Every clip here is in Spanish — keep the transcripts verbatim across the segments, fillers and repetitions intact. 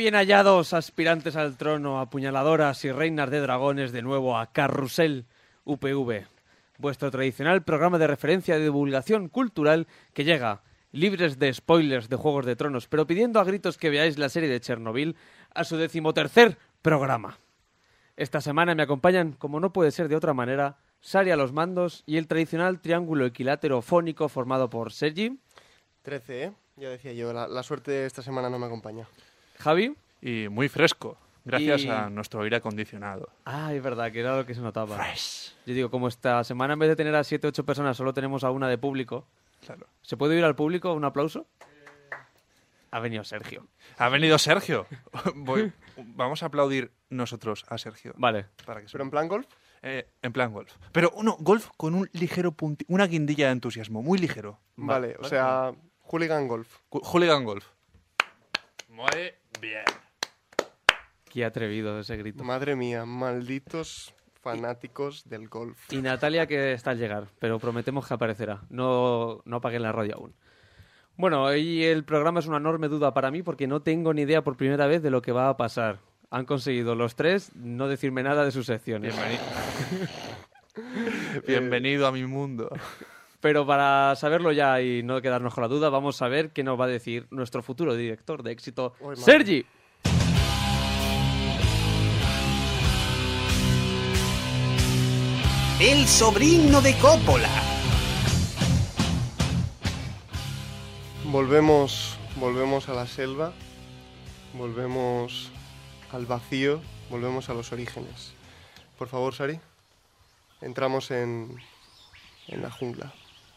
bien hallados, aspirantes al trono, apuñaladoras y reinas de dragones, de nuevo a Carrusel U P V, vuestro tradicional programa de referencia de divulgación cultural que llega, libres de spoilers de Juegos de Tronos, pero pidiendo a gritos que veáis la serie de Chernobyl, a su decimotercer programa. Esta semana me acompañan, como no puede ser de otra manera, Sari a los mandos y el tradicional triángulo equilátero fónico formado por Sergi. trece, ¿eh? Ya decía yo, la, la suerte esta semana no me acompaña. Javi. Y muy fresco, gracias y... a nuestro aire acondicionado. Ah, es verdad, que era lo que se notaba. Fresh. Yo digo, como esta semana en vez de tener a siete o ocho personas solo tenemos a una de público. Claro. ¿Se puede ir al público? ¿Un aplauso? Ha venido Sergio. Ha venido Sergio. Voy, vamos a aplaudir nosotros a Sergio. Vale. Para que ¿Pero en plan golf? Eh, en plan golf. Pero uno, golf con un ligero punti, una guindilla de entusiasmo, muy ligero. Vale, vale. o sea, hooligan golf. Hooligan golf. Muy bien. Qué atrevido ese grito. Madre mía, malditos fanáticos del golf. Y Natalia que está al llegar, pero prometemos que aparecerá. No, no apaguen la radio aún. Bueno, y el programa es una enorme duda para mí porque no tengo ni idea por primera vez de lo que va a pasar. Han conseguido los tres no decirme nada de sus secciones. Bienvenido, Bienvenido a mi mundo. Pero para saberlo ya y no quedarnos con la duda, vamos a ver qué nos va a decir nuestro futuro director de éxito, Uy, Sergi. El sobrino de Coppola. Volvemos, volvemos a la selva, volvemos al vacío, volvemos a los orígenes. Por favor, Sari, entramos en, en la jungla.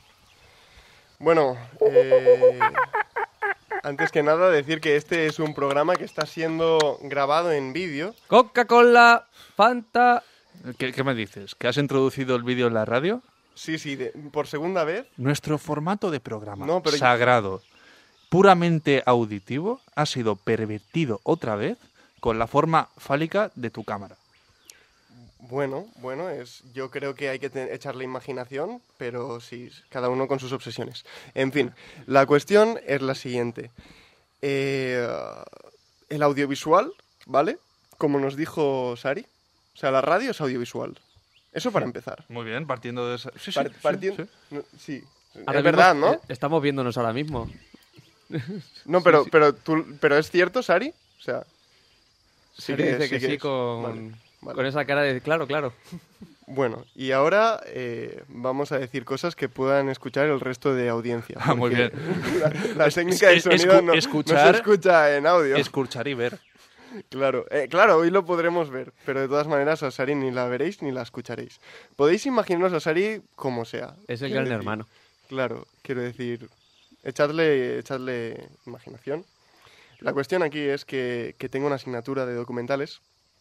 Bueno, eh, antes que nada decir que este es un programa que está siendo grabado en vídeo. Coca-Cola, Fanta... ¿Qué, ¿Qué me dices? ¿Que has introducido el vídeo en la radio? Sí, sí, de, por segunda vez. Nuestro formato de programa No, pero sagrado, puramente auditivo, ha sido pervertido otra vez con la forma fálica de tu cámara. Bueno, bueno, es, yo creo que hay que te- echarle imaginación, pero sí, cada uno con sus obsesiones. En fin, la cuestión es la siguiente. Eh, el audiovisual, ¿vale? Como nos dijo Sari, o sea, la radio es audiovisual. Eso para empezar. Muy bien, partiendo de esa... Sí, sí, Par- sí, partien- sí. no, sí, Ahora es mismo, verdad, ¿no? eh, Estamos viéndonos ahora mismo. No, pero, sí, sí. pero, tú, pero ¿es cierto, Sari? O sea, sí Sari dice que sí, es. con, Vale, vale. con esa cara de... Claro, claro. Bueno, y ahora eh, vamos a decir cosas que puedan escuchar el resto de audiencia. Ah, muy porque bien. La, la técnica de Es- sonido escu- no, no escuchar- se escucha en audio. Escuchar y ver. Claro, eh, claro, hoy lo podremos ver, pero de todas maneras a Sari ni la veréis ni la escucharéis. Podéis imaginaros a Sari como sea. Es el quiero gran decir. hermano. Claro, quiero decir, echadle, echadle imaginación. La cuestión aquí es que, que tengo una asignatura de documentales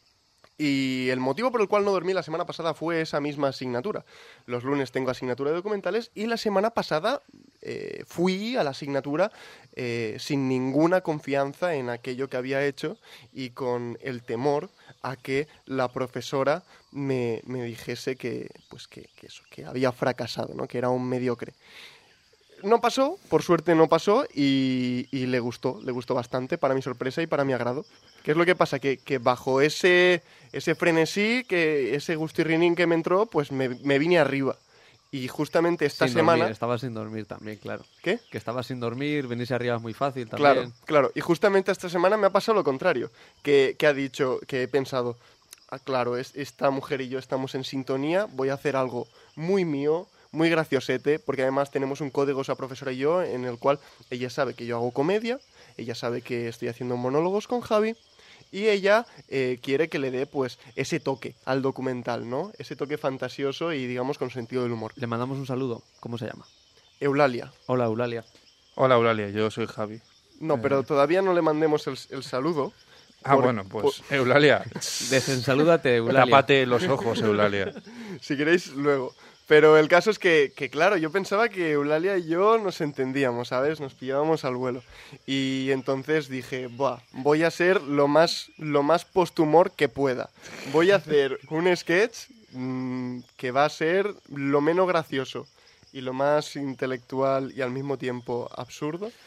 y el motivo por el cual no dormí la semana pasada fue esa misma asignatura. Los lunes tengo asignatura de documentales y la semana pasada eh, fui a la asignatura eh, sin ninguna confianza en aquello que había hecho y con el temor a que la profesora me, me dijese que, pues que, que eso, que había fracasado, ¿no? Que era un mediocre. No pasó, por suerte no pasó y, y le gustó, le gustó bastante para mi sorpresa y para mi agrado. ¿Qué es lo que pasa? Que, que bajo ese, ese frenesí, que ese gustirrinín que me entró, pues me, me vine arriba. Y justamente esta Sin semana... dormir, estaba sin dormir también, claro. ¿Qué? Que estaba sin dormir, venirse arriba es muy fácil también. Claro, claro. Y justamente esta semana me ha pasado lo contrario. Que, que ha dicho, que he pensado, ah, claro, es, esta mujer y yo estamos en sintonía, voy a hacer algo muy mío, muy graciosete, porque además tenemos un código, esa profesora y yo, en el cual ella sabe que yo hago comedia, ella sabe que estoy haciendo monólogos con Javi, y ella eh, quiere que le dé, pues, ese toque al documental, ¿no? Ese toque fantasioso y, digamos, con sentido del humor. Le mandamos un saludo. ¿Cómo se llama? Eulalia. Hola, Eulalia. Hola, Eulalia, yo soy Javi. No, pero todavía no le mandemos el, el saludo. Ah, por- bueno, pues Eulalia, Desensalúdate, Eulalia. tápate los ojos, Eulalia. Si queréis, luego. Pero el caso es que, que, claro, yo pensaba que Eulalia y yo nos entendíamos, ¿sabes? Nos pillábamos al vuelo. Y entonces dije, buah, voy a ser lo más, lo más posthumor que pueda. Voy a hacer un sketch mmm, que va a ser lo menos gracioso y lo más intelectual y al mismo tiempo absurdo.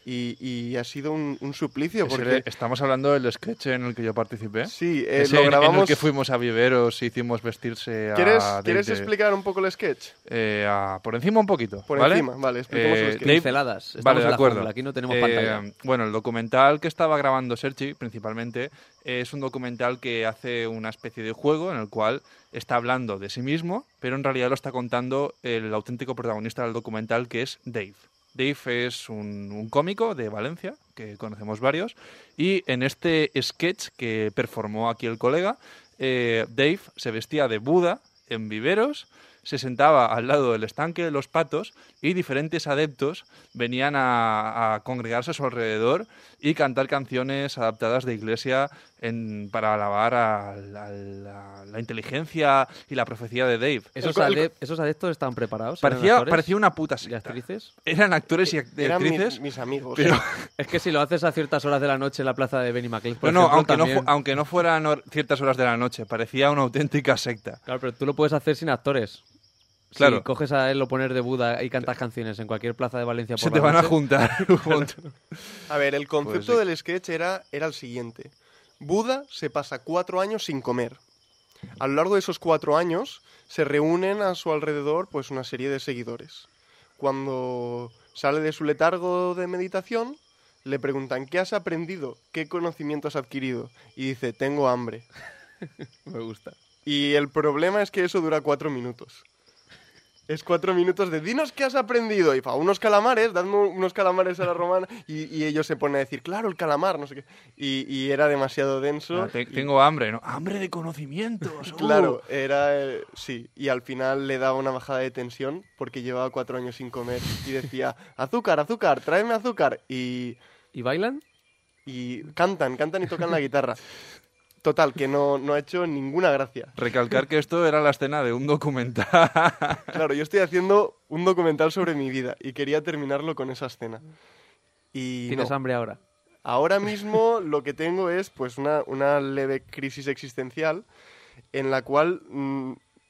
y, y ha sido un, un suplicio. Ese Porque era- Estamos hablando del sketch en el que yo participé. sí, eh, Ese lo en- grabamos... en el que fuimos a Viveros y hicimos vestirse a... ¿Quieres, Dave ¿quieres de- explicar un poco el sketch? eh, a- por encima un poquito, Por ¿vale? encima, vale, expliquemos el Eh, sketch. Dave- Pinceladas. Estamos Vale, en de la acuerdo. jungla, aquí no tenemos Eh, pantalla. Bueno, el documental que estaba grabando Sergi, principalmente, es un documental que hace una especie de juego en el cual está hablando de sí mismo, pero en realidad lo está contando el auténtico protagonista del documental, que es Dave. Dave es un, un cómico de Valencia, que conocemos varios, y en este sketch que performó aquí el colega, eh, Dave se vestía de Buda en Viveros, se sentaba al lado del estanque de los patos y diferentes adeptos venían a, a congregarse a su alrededor y cantar canciones adaptadas de iglesia en- para alabar a, la- la, la inteligencia y la profecía de Dave. ¿Esos, el co- el co- adep- ¿Esos adeptos están preparados? ¿Eran Parecía, actores parecía una puta y secta. actrices? Eran actores y act- Eran mi- actrices, mis amigos. pero Es que si lo haces a ciertas horas de la noche en la plaza de Benny McLean, por bueno, ejemplo, aunque, no, también- fu- aunque no fueran hor- ciertas horas de la noche, parecía una auténtica secta. Claro, pero tú lo puedes hacer sin actores. Claro. Si coges a él, lo pones de Buda y cantas canciones en cualquier plaza de Valencia por Se la te van a noche, juntar un montón. A ver, el concepto Pues sí. del sketch era, era el siguiente. Buda se pasa cuatro años sin comer. A lo largo de esos cuatro años se reúnen a su alrededor pues una serie de seguidores. Cuando sale de su letargo de meditación, le preguntan ¿qué has aprendido? ¿Qué conocimiento has adquirido? Y dice, tengo hambre. Me gusta. Y el problema es que eso dura cuatro minutos. Es cuatro minutos de dinos qué has aprendido. Y fa, unos calamares, dadme unos calamares a la romana. Y, y ellos se ponen a decir, claro, el calamar, no sé qué. Y, y era demasiado denso. Ah, te- y- tengo hambre, ¿no? Hambre de conocimientos. ¡uh! Claro, era. eh, sí. Y al final le daba una bajada de tensión porque llevaba cuatro años sin comer. Y decía, azúcar, azúcar, tráeme azúcar. Y, ¿Y bailan? y cantan, cantan y tocan la guitarra. Total, que no, no ha hecho ninguna gracia. Recalcar que esto era la escena de un documental. Claro, yo estoy haciendo un documental sobre mi vida y quería terminarlo con esa escena. Y ¿Tienes no. hambre ahora? Ahora mismo lo que tengo es pues una, una leve crisis existencial en la cual mm,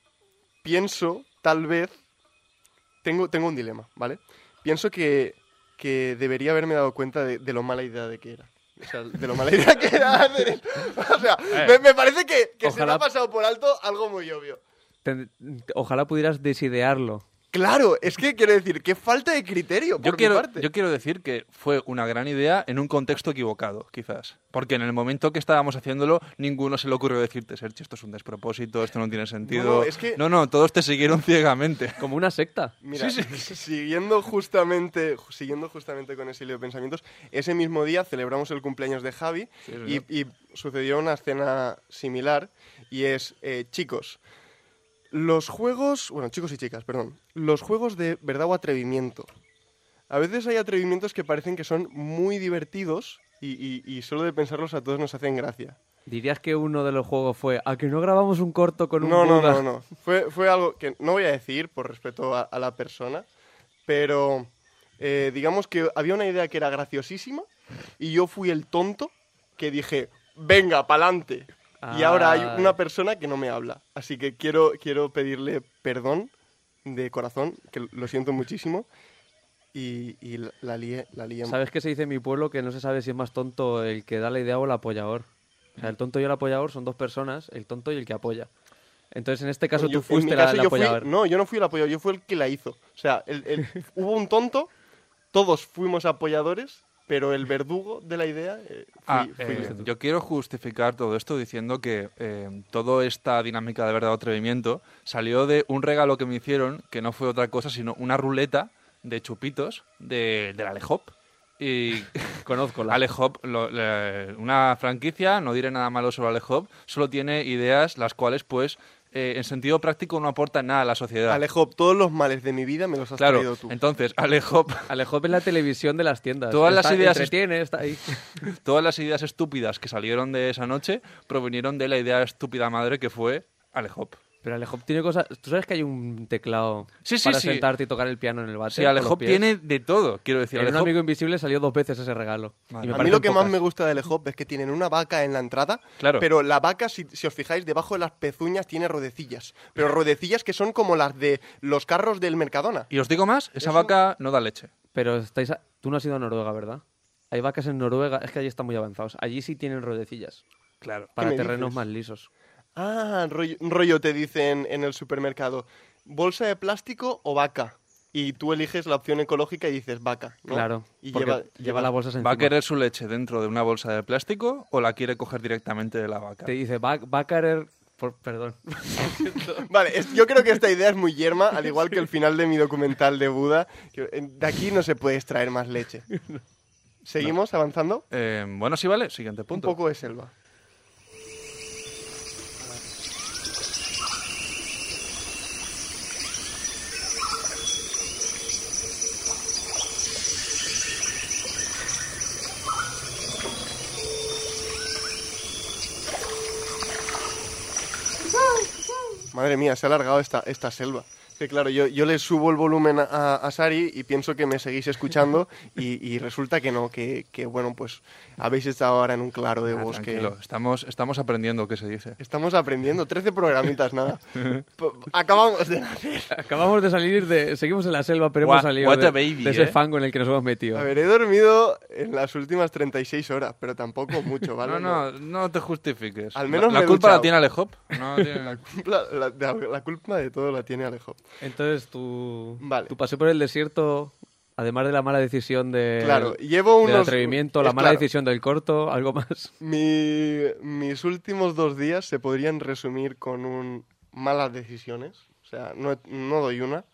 pienso, tal vez, tengo, tengo un dilema, ¿vale? Pienso que, que debería haberme dado cuenta de, de lo mala idea de que era. O sea, de lo mala idea que era hacer esto. O sea, me, me parece que, que se me Ojalá- ha pasado por alto algo muy obvio. Ten- Ojalá pudieras desidearlo. Claro, es que quiero decir, qué falta de criterio por Yo mi quiero, parte. yo quiero decir que fue una gran idea en un contexto equivocado, quizás. Porque en el momento que estábamos haciéndolo, ninguno se le ocurrió decirte, Sergio, esto es un despropósito, esto no tiene sentido. No, no, es que- no, no, todos te siguieron ciegamente. Como una secta. Mira, siguiendo justamente siguiendo justamente con ese hilo de pensamientos, ese mismo día celebramos el cumpleaños de Javi y, y sucedió una escena similar y es, eh, chicos, los juegos, bueno, chicos y chicas, perdón, los juegos de verdad o atrevimiento. A veces hay atrevimientos que parecen que son muy divertidos y, y, y solo de pensarlos a todos nos hacen gracia. ¿Dirías que uno de los juegos fue a que no grabamos un corto con un No, no, Buda? no, no. Fue, fue algo que no voy a decir por respeto a, a la persona, pero eh, digamos que había una idea que era graciosísima y yo fui el tonto que dije, venga, pa'lante. Y ahora hay Ah. una persona que no me habla. Así que quiero, quiero pedirle perdón de corazón, que lo siento muchísimo. Y, y la, la lié, la lié. ¿Sabes qué se dice en mi pueblo? Que no se sabe si es más tonto el que da la idea o el apoyador. O sea, el tonto y el apoyador son dos personas, el tonto y el que apoya. Entonces, en este caso, Yo- tú fuiste en mi la- caso, el yo fui- apoyador. no, yo no fui el apoyador, yo fui el que la hizo. O sea, el- el- hubo un tonto, todos fuimos apoyadores, pero el verdugo de la idea eh, fui, Ah, fui eh, yo. yo quiero justificar todo esto diciendo que eh, toda esta dinámica de verdad o atrevimiento salió de un regalo que me hicieron, que no fue otra cosa, sino una ruleta de chupitos de, de la Alehop. Y Conozco la. Alehop, lo- le- una franquicia, no diré nada malo sobre Alehop, solo tiene ideas las cuales, pues, eh, en sentido práctico no aportan nada a la sociedad. Alejo, todos los males de mi vida me los has traído Claro, tú. entonces, Alehop, Alejop es la televisión de las tiendas. Todas las Está- ideas- Entretiene, está ahí. todas las ideas estúpidas que salieron de esa noche provinieron de la idea estúpida madre que fue Alehop. Pero Alejop tiene cosas... ¿Tú sabes que hay un teclado Sí, sí, para sí. sentarte y tocar el piano en el bate? Sí, con los Alehop pies? tiene de todo, quiero decir. En un Alehop- amigo invisible salió dos veces ese regalo. Vale. Y me A mí parecen lo que más pocas. me gusta de Alehop es que tienen una vaca en la entrada, Claro. pero la vaca, si, si os fijáis, debajo de las pezuñas tiene rodecillas. Pero rodecillas que son como las de los carros del Mercadona. Y os digo más, esa Eso- vaca no da leche. Pero estáis a- tú no has ido a Noruega, ¿verdad? Hay vacas en Noruega, es que allí están muy avanzados. Allí sí tienen ruedecillas, Claro. para me terrenos dices? más lisos. Ah, rollo, rollo te dicen en el supermercado, bolsa de plástico o vaca. Y tú eliges la opción ecológica y dices vaca, ¿no? Claro, Y porque lleva, lleva, lleva- las bolsas encima. ¿Va a querer su leche dentro de una bolsa de plástico o la quiere coger directamente de la vaca? Te dice, va, va a querer... por- perdón. Vale, es- yo creo que esta idea es muy yerma, al igual que el final de mi documental de Buda. que, eh, De aquí no se puede extraer más leche. ¿Seguimos avanzando? Eh, bueno, sí, vale. Siguiente punto. Un poco de selva. Madre mía, se ha alargado esta, esta selva. Que claro, yo, yo le subo el volumen a, a Sari y pienso que me seguís escuchando y, y resulta que no, que, que bueno, pues habéis estado ahora en un claro de Ah, bosque. tranquilo. Estamos, estamos aprendiendo qué se dice. Estamos aprendiendo, trece programitas, nada. P- Acabamos de nacer. Acabamos de salir de... Seguimos en la selva, pero What- hemos salido what de, a baby, de ese ¿eh? fango en el que nos hemos metido. A ver, he dormido en las últimas treinta y seis horas, pero tampoco mucho, ¿vale? No, no, no te justifiques. Al menos la, me la he culpa la duchado. tiene Alejop. No tiene... La, la- la- la culpa de todo la tiene Alejo. Entonces, tu, Vale. tu paseo por el desierto, además de la mala decisión de, Claro, llevo del unos... atrevimiento, es la mala claro, decisión del corto, algo más. mi- mis últimos dos días se podrían resumir con un malas decisiones. O sea, no, no doy una.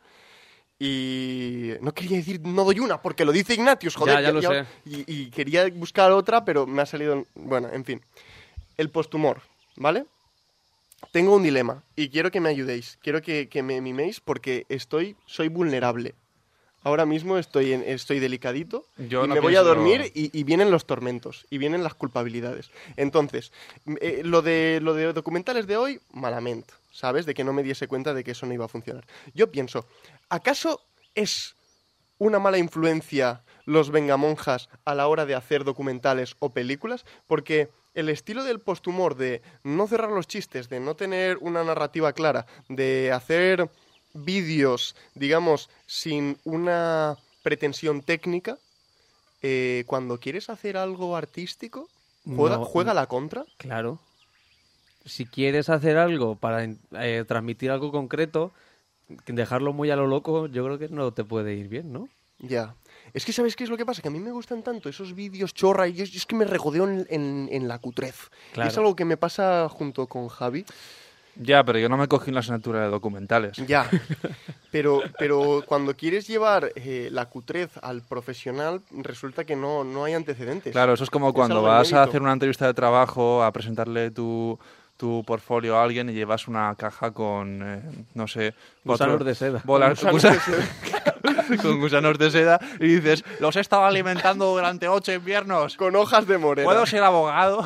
Y no quería decir no doy una, porque lo dice Ignatius, joder. Ya, ya lo sé. Y, y quería buscar otra, pero me ha salido... Bueno, en fin. El postumor, ¿vale? Tengo un dilema y quiero que me ayudéis. Quiero que, que me miméis porque estoy, soy vulnerable. Ahora mismo estoy, en, estoy delicadito Yo y no me voy a pienso- dormir y, y vienen los tormentos y vienen las culpabilidades. Entonces, eh, lo, de, lo de documentales de hoy, malamente, ¿sabes? De que no me diese cuenta de que eso no iba a funcionar. Yo pienso, ¿acaso es una mala influencia los vengamonjas a la hora de hacer documentales o películas? Porque el estilo del posthumor, de no cerrar los chistes, de no tener una narrativa clara, de hacer vídeos, digamos, sin una pretensión técnica, eh, cuando quieres hacer algo artístico, juega, No, juega la contra. Claro. Si quieres hacer algo para eh, transmitir algo concreto, dejarlo muy a lo loco, yo creo que no te puede ir bien, ¿no? Ya. Es que, ¿sabes qué es lo que pasa? Que a mí me gustan tanto esos vídeos chorra y yo, yo es que me regodeo en, en- en la cutrez. Claro. Y es algo que me pasa junto con Javi. Ya, pero yo no me cogí la asignatura de documentales. Ya. Pero, pero cuando quieres llevar eh, la cutrez al profesional, resulta que no, no hay antecedentes. Claro, eso es como Es cuando algo vas a inédito. hacer una entrevista de trabajo, a presentarle tu, tu portfolio a alguien y llevas una caja con, eh, no sé... Gusanos otro- de seda. bolas- Gusanos gusa- de seda. con gusanos de seda y dices, los he estado alimentando durante ocho inviernos. Con hojas de morena. ¿Puedo ser abogado?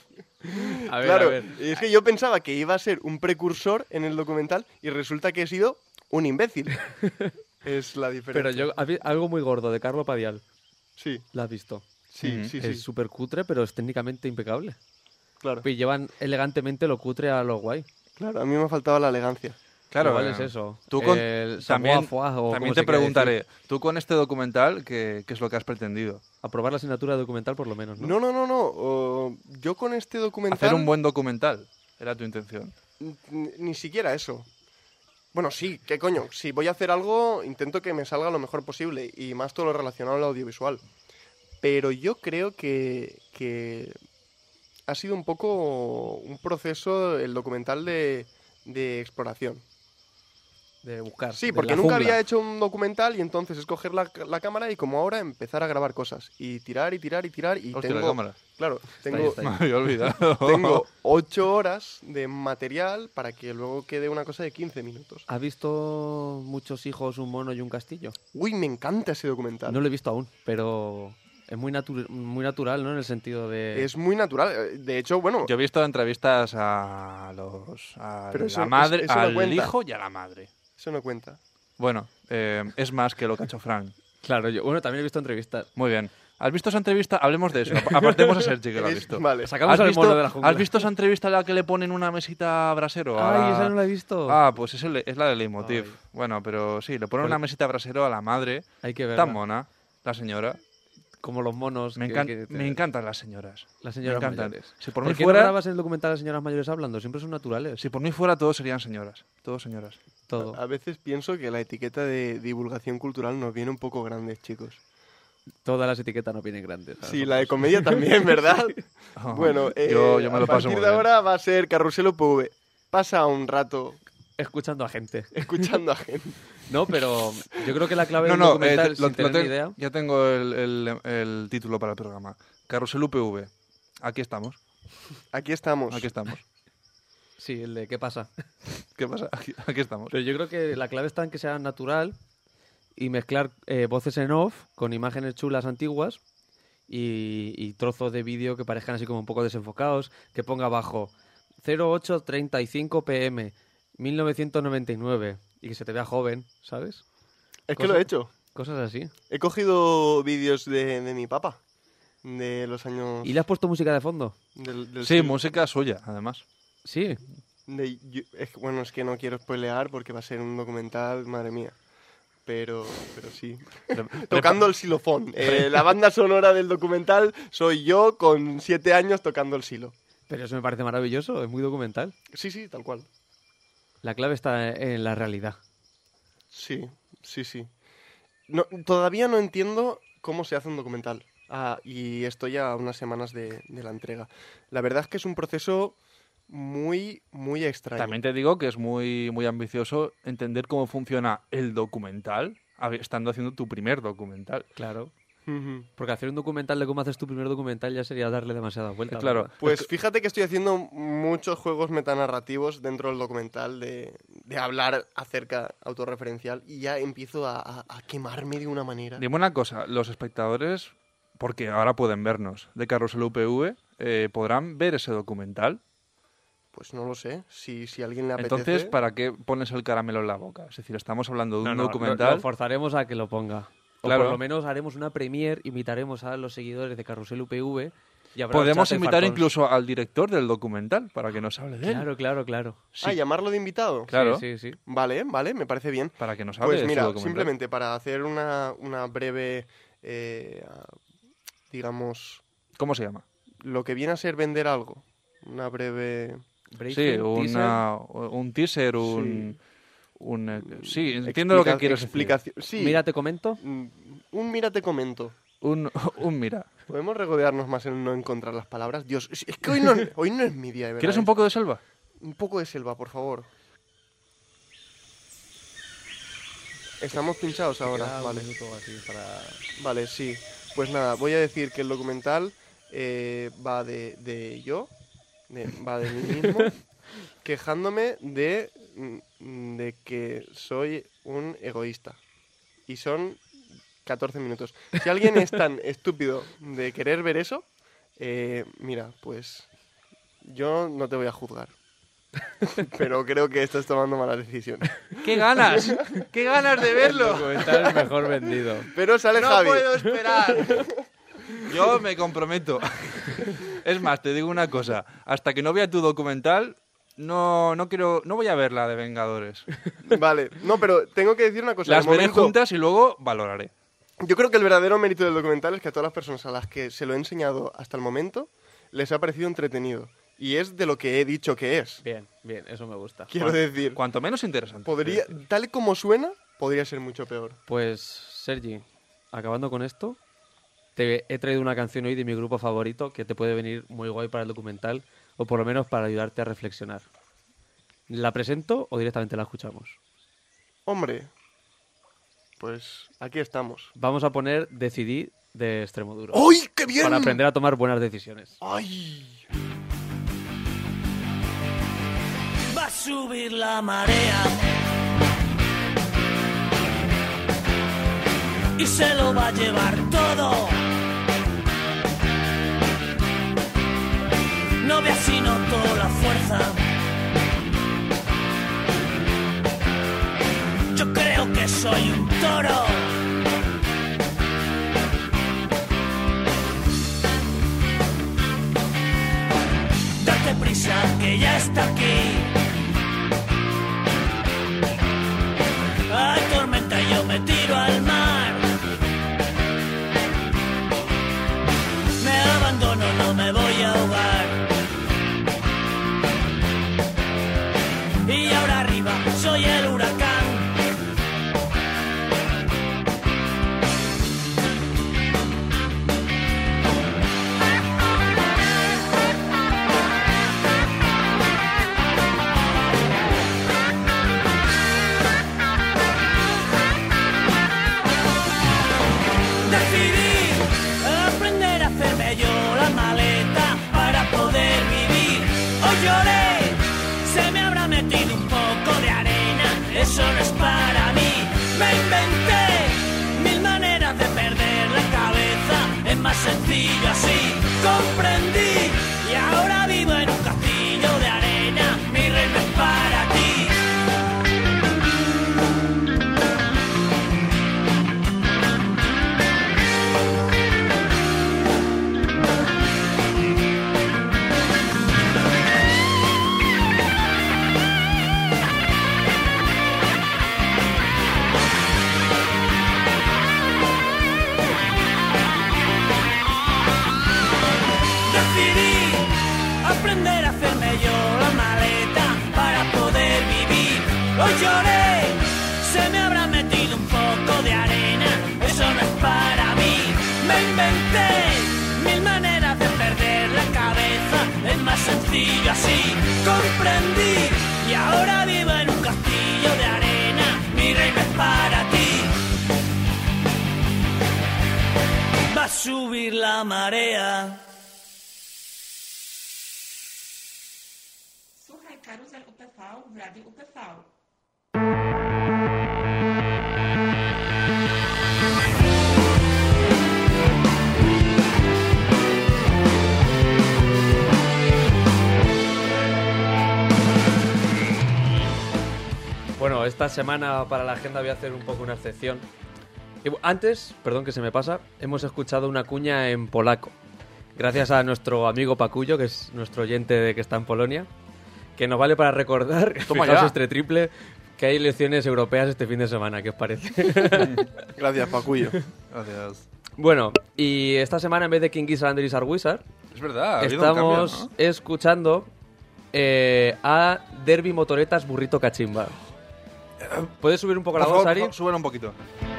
A ver, Claro, a ver. y es que yo pensaba que iba a ser un precursor en el documental y resulta que he sido un imbécil. Es la diferencia. Pero yo, ¿has vi- algo muy gordo de Carlo Padial, Sí, ¿lo has visto? sí, Ujú. sí, sí. Es súper cutre, pero es técnicamente impecable. Claro, Y llevan elegantemente lo cutre a lo guay. claro, a mí me ha faltado la elegancia. Claro, Igual eh, es eso. Tú con- El también savoir-faire, o también como te se quiera preguntaré, decir. tú con este documental, ¿qué, qué es lo que has pretendido? Aprobar la asignatura de documental por lo menos, ¿no? No, no, no, no. o- yo con este documental... Hacer un buen documental, era tu intención. N- Ni siquiera eso. Bueno, sí, ¿qué coño? Si voy a hacer algo, intento que me salga lo mejor posible y más todo lo relacionado al audiovisual. Pero yo creo que, que ha sido un poco un proceso, el documental de, de exploración. De buscar. Sí, de porque la nunca jungla. había hecho un documental y entonces escoger la, la cámara y como ahora empezar a grabar cosas. Y tirar y tirar y tirar y Hostia, la tengo... cámara. Claro, ahí, tengo, está ahí. Me había olvidado. tengo ocho horas de material para que luego quede una cosa de quince minutos. ¿Has visto Muchos hijos, un mono y un castillo? Uy, me encanta ese documental. No lo he visto aún, pero es muy, natu- muy natural, ¿no? En el sentido de... Es muy natural. De hecho, bueno, Yo he visto entrevistas a los a Pero eso- la madre, eso- eso no al cuenta. hijo y a la madre. eso no cuenta. Bueno, eh, es más que lo que ha hecho Frank. Claro, yo bueno, también he visto entrevistas. Muy bien. ¿Has visto esa entrevista? Hablemos de eso. Ap- Apartemos a Sergi, que lo ha Es- visto. Vale. Sacamos ¿Has al visto, mono de la jungla. ¿Has visto esa entrevista en la que le ponen una mesita brasero? a Ay, la- esa no la he visto. Ah, pues es, el- es la de Leitmotiv. Ay. Bueno, pero sí, le ponen Pues- una mesita brasero a la madre. Hay que verla. Tan mona. La señora. Como los monos. Me, que- encan- que te- me encantan las señoras. Las Me señoras encantan. mayores. Si por ¿Por mí qué no fuera, grabas en el documental a las señoras mayores hablando? Siempre son naturales. si por mí fuera, todos serían señoras. Todos señoras. Todo. A veces pienso que la etiqueta de divulgación cultural nos viene un poco grandes, chicos. Todas las etiquetas no vienen grandes. ¿sabes? Sí, la de comedia también, ¿verdad? Oh, Bueno, eh, yo, yo me lo a paso partir muy de bien. ahora va a ser Carrusel U P V. Pasa un rato Escuchando a gente. escuchando a gente. No, pero yo creo que la clave No, del no, eh, documental, te- lo- sin tener lo ni ten- idea... ya tengo el, el- el título para el programa. Carrusel U P V. Aquí estamos. Aquí estamos. Aquí estamos. Sí, el de qué pasa. ¿Qué pasa? Aquí, aquí estamos. Pero yo creo que la clave está en que sea natural y mezclar eh, voces en off con imágenes chulas antiguas y, y trozos de vídeo que parezcan así como un poco desenfocados, que ponga abajo cero ocho treinta y cinco pm mil novecientos noventa y nueve y que se te vea joven, ¿sabes? Es que Cosa- lo he hecho. Cosas así. He cogido vídeos de, de mi papá. De los años... ¿Y le has puesto música de fondo? Del, del Sí, siglo- música suya, además. Sí. de- yo- es que, bueno, es que no quiero spoilear porque va a ser un documental, madre mía. Pero, pero sí. Tocando el xilofón. Eh, la banda sonora del documental soy yo con siete años tocando el silo. Pero eso me parece maravilloso, es muy documental. Sí, sí, tal cual. La clave está en la realidad. Sí, sí, sí. No, todavía no entiendo cómo se hace un documental. Ah, y estoy a unas semanas de, de la entrega. La verdad es que es un proceso muy, muy extraño. También te digo que es muy, muy ambicioso entender cómo funciona el documental hab- estando haciendo tu primer documental. Claro. Ujú. Porque hacer un documental de cómo haces tu primer documental ya sería darle demasiada vuelta. Claro. ¿verdad? Pues fíjate que estoy haciendo muchos juegos metanarrativos dentro del documental de, de hablar acerca autorreferencial y ya empiezo a, a- a quemarme de una manera. Dime una cosa, los espectadores, porque ahora pueden vernos, de Carrusel U P V, eh, ¿podrán ver ese documental? Pues no lo sé, si, si a alguien le apetece... Entonces, ¿para qué pones el caramelo en la boca? Es decir, estamos hablando de un No, no, documental... Lo, lo forzaremos a que lo ponga. O Claro. por lo menos haremos una premier, invitaremos a los seguidores de Carrusel U P V y habrá Podemos chat de invitar farcons. incluso al director del documental para que nos hable de él. Claro, claro, claro. Sí, Ah, llamarlo de invitado. claro, Sí, sí, sí. Vale, vale, me parece bien. para que nos hable Pues de ese mira, documental. simplemente para hacer una, una breve, eh, digamos, ¿Cómo se llama? lo que viene a ser vender algo. Una breve... Briefing, Sí, teaser. una, un teaser, un... un, eh, sí, entiendo lo que explica- quieres decir. explicación. Sí, Mira, te comento. mm, un mira te comento. Un, un mira. ¿Podemos regodearnos más en no encontrar las palabras? Dios, es es que hoy no, hoy no es mi día, de verdad. ¿Quieres un ¿eh? poco de selva? Un poco de selva, por favor. Estamos pinchados ahora, Queda un vale. minuto o así para... Vale, sí. Pues nada, voy a decir que el documental eh, va de, de yo, de- va de mí mismo, quejándome de, mm, de que soy un egoísta. Y son catorce minutos. Si alguien es tan estúpido de querer ver eso, eh, mira, pues yo no te voy a juzgar. Pero creo que estás tomando malas decisiones. ¡Qué ganas! ¡Qué ganas de El verlo! documental es mejor vendido. Pero sale ¡No Javi. puedo esperar! Yo me comprometo. Es más, te digo una cosa. Hasta que no vea tu documental, no, no quiero, no voy a ver la de Vengadores. Vale, no, pero tengo que decir una cosa. Las de veré momento- juntas y luego valoraré. Yo creo que el verdadero mérito del documental es que a todas las personas a las que se lo he enseñado hasta el momento les ha parecido entretenido. Y es de lo que he dicho que es. Bien, bien, eso me gusta. Quiero Cuan- decir, Cuanto menos interesante. podría, tal y como suena, podría ser mucho peor. Pues, Sergi, acabando con esto, te he traído una canción hoy de mi grupo favorito que te puede venir muy guay para el documental, o por lo menos para ayudarte a reflexionar. ¿La presento o directamente la escuchamos? Hombre, pues aquí estamos. Vamos a poner Decidí de Extremoduro. ¡Ay, qué bien! Para aprender a tomar buenas decisiones. ¡Ay! Va a subir la marea y se lo va a llevar todo. No veas si noto la fuerza. Yo creo que soy un toro. Date prisa que ya está aquí. Hay tormenta y yo me tiro al mar. eso no es para mí. Me inventé mil maneras de perder la cabeza, es más sencillo así. Comprendí y ahora vivo en un castillo de arena, mi reino es para ti. Aprender a hacerme yo la maleta para poder vivir. Hoy lloré, se me habrá metido un poco de arena, eso no es para mí. Me inventé mil maneras de perder la cabeza, es más sencillo así. Comprendí y ahora vivo en un castillo de arena, mi reino es para ti. Va a subir la marea. Carousel U P V, Radio U P V. Bueno, esta semana para la agenda voy a hacer un poco una excepción. Y antes, perdón que se me pasa, hemos escuchado una cuña en polaco. Gracias a nuestro amigo Pacullo, que es nuestro oyente de que está en Polonia, que nos vale para recordar, Toma fijaos ya. este triple, que hay elecciones europeas este fin de semana. ¿Qué os parece? Gracias, Pacuyo. Gracias. Bueno, y esta semana en vez de King Gizzard and the Lizard Wizard, Es verdad, ha habido un estamos cambio, ¿no? escuchando eh, a Derby Motoretas Burrito Cachimba. ¿Puedes subir un poco la Por voz, favor, Ari? por favor, súbela un poquito.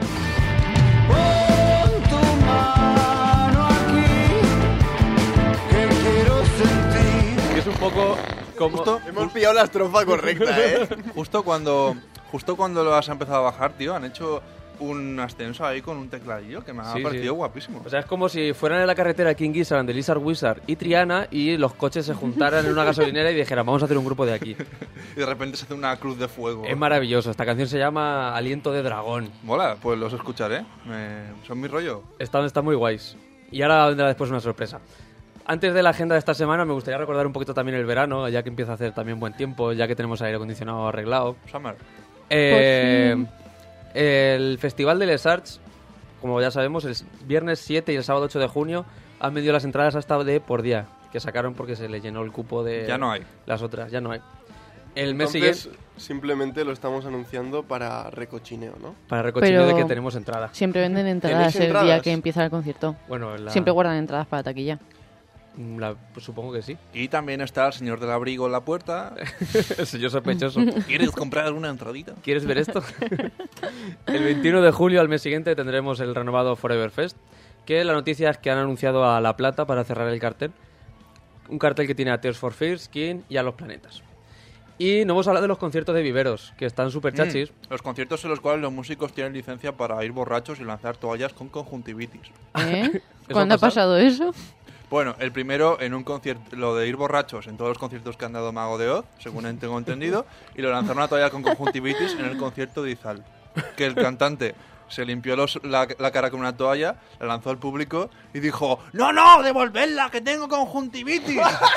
Pon tu mano aquí, que quiero sentir. Que es un poco como... Justo, Hemos pillado la estrofa correcta, ¿eh? justo cuando justo cuando lo has empezado a bajar, tío, han hecho un ascenso ahí con un tecladillo que me ha Sí, parecido sí. guapísimo. O sea, es como si fueran en la carretera King Gizzard and the Lizard Wizard y Triana y los coches se juntaran en una gasolinera y dijeran, vamos a hacer un grupo de aquí. Y de repente se hace una cruz de fuego. Es maravilloso. Esta canción se llama Aliento de Dragón. Mola, pues los escucharé. Me- Son mi rollo. Están, están muy guays. Y ahora vendrá después una sorpresa. Antes de la agenda de esta semana me gustaría recordar un poquito también el verano, ya que empieza a hacer también buen tiempo, ya que tenemos aire acondicionado arreglado. Summer. Eh, el Festival de Les Arts, como ya sabemos, el viernes siete y el sábado ocho de junio han vendido las entradas hasta de por día, que sacaron porque se le llenó el cupo de Ya no hay. las otras, ya no hay. El mes Entonces, siguiente, simplemente lo estamos anunciando para recochineo, ¿no? para recochineo Pero- de que tenemos entrada. Siempre venden entradas el entradas? día que empieza el concierto. Bueno, la- Siempre guardan entradas para taquilla. la- pues supongo que sí. Y también está el señor del abrigo en la puerta. El señor sospechoso. ¿Quieres comprar alguna entradita? ¿Quieres ver esto? El veintiuno de julio, al mes siguiente, tendremos el renovado Forever Fest, que la noticia es que han anunciado a La Plata para cerrar el cartel. Un cartel que tiene a Tears for Fears, King y a Los Planetas. Y no hemos hablado de los conciertos de Viveros, que están súper chachis. Mm, los conciertos en los cuales los músicos tienen licencia para ir borrachos y lanzar toallas con conjuntivitis. ¿Eh? ha ¿Cuándo ha pasado? pasado eso? Bueno, el primero en un concierto, lo de ir borrachos en todos los conciertos que han dado Mago de Oz, según tengo entendido, y lo lanzaron una toalla con conjuntivitis en el concierto de Izal. Que el cantante se limpió los- la, la cara con una toalla, la lanzó al público y dijo: ¡No, no, devolvedla, que tengo conjuntivitis!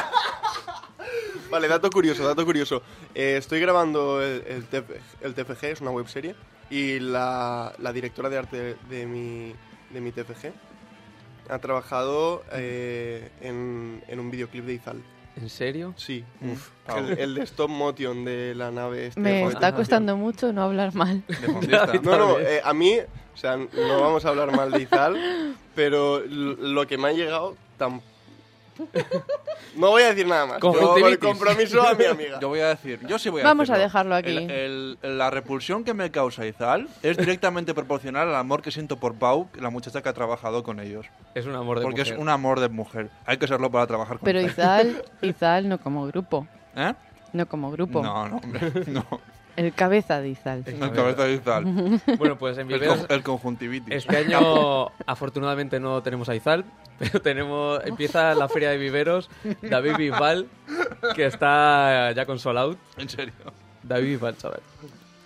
Vale, dato curioso, dato curioso. Eh, estoy grabando el, el, T F el T F G, es una webserie, y la, la directora de arte de, de mi, de mi T F G ha trabajado eh, en, en un videoclip de Izal. ¿En serio? Sí, Uf, el, el de stop motion de la nave. Este Me de está Constelación. costando mucho no hablar mal. De fondista. No, no, eh, a mí, o sea, no vamos a hablar mal de Izal, pero l- lo que me ha llegado tan... No voy a decir nada más. Yo, por Conjuntivitis. compromiso a mi amiga. Yo voy a decir, yo sí voy a Vamos a decirlo. dejarlo aquí. El- el- la repulsión que me causa Izal es directamente proporcional al amor que siento por Pau, la muchacha que ha trabajado con ellos. Es un amor de Porque mujer. es un amor de mujer. Hay que serlo para trabajar con Pero Izal. Izal, Izal no como grupo. ¿Eh? No como grupo. No, no, hombre, no. El cabeza de Izal. El El cabeza de Izal. Bueno, pues en El, Viveros con- el conjuntivitis. este año afortunadamente no tenemos a Izal, pero tenemos empieza la feria de Viveros, David Bisbal, que está ya con Sold Out. En serio. David Bisbal, chaval.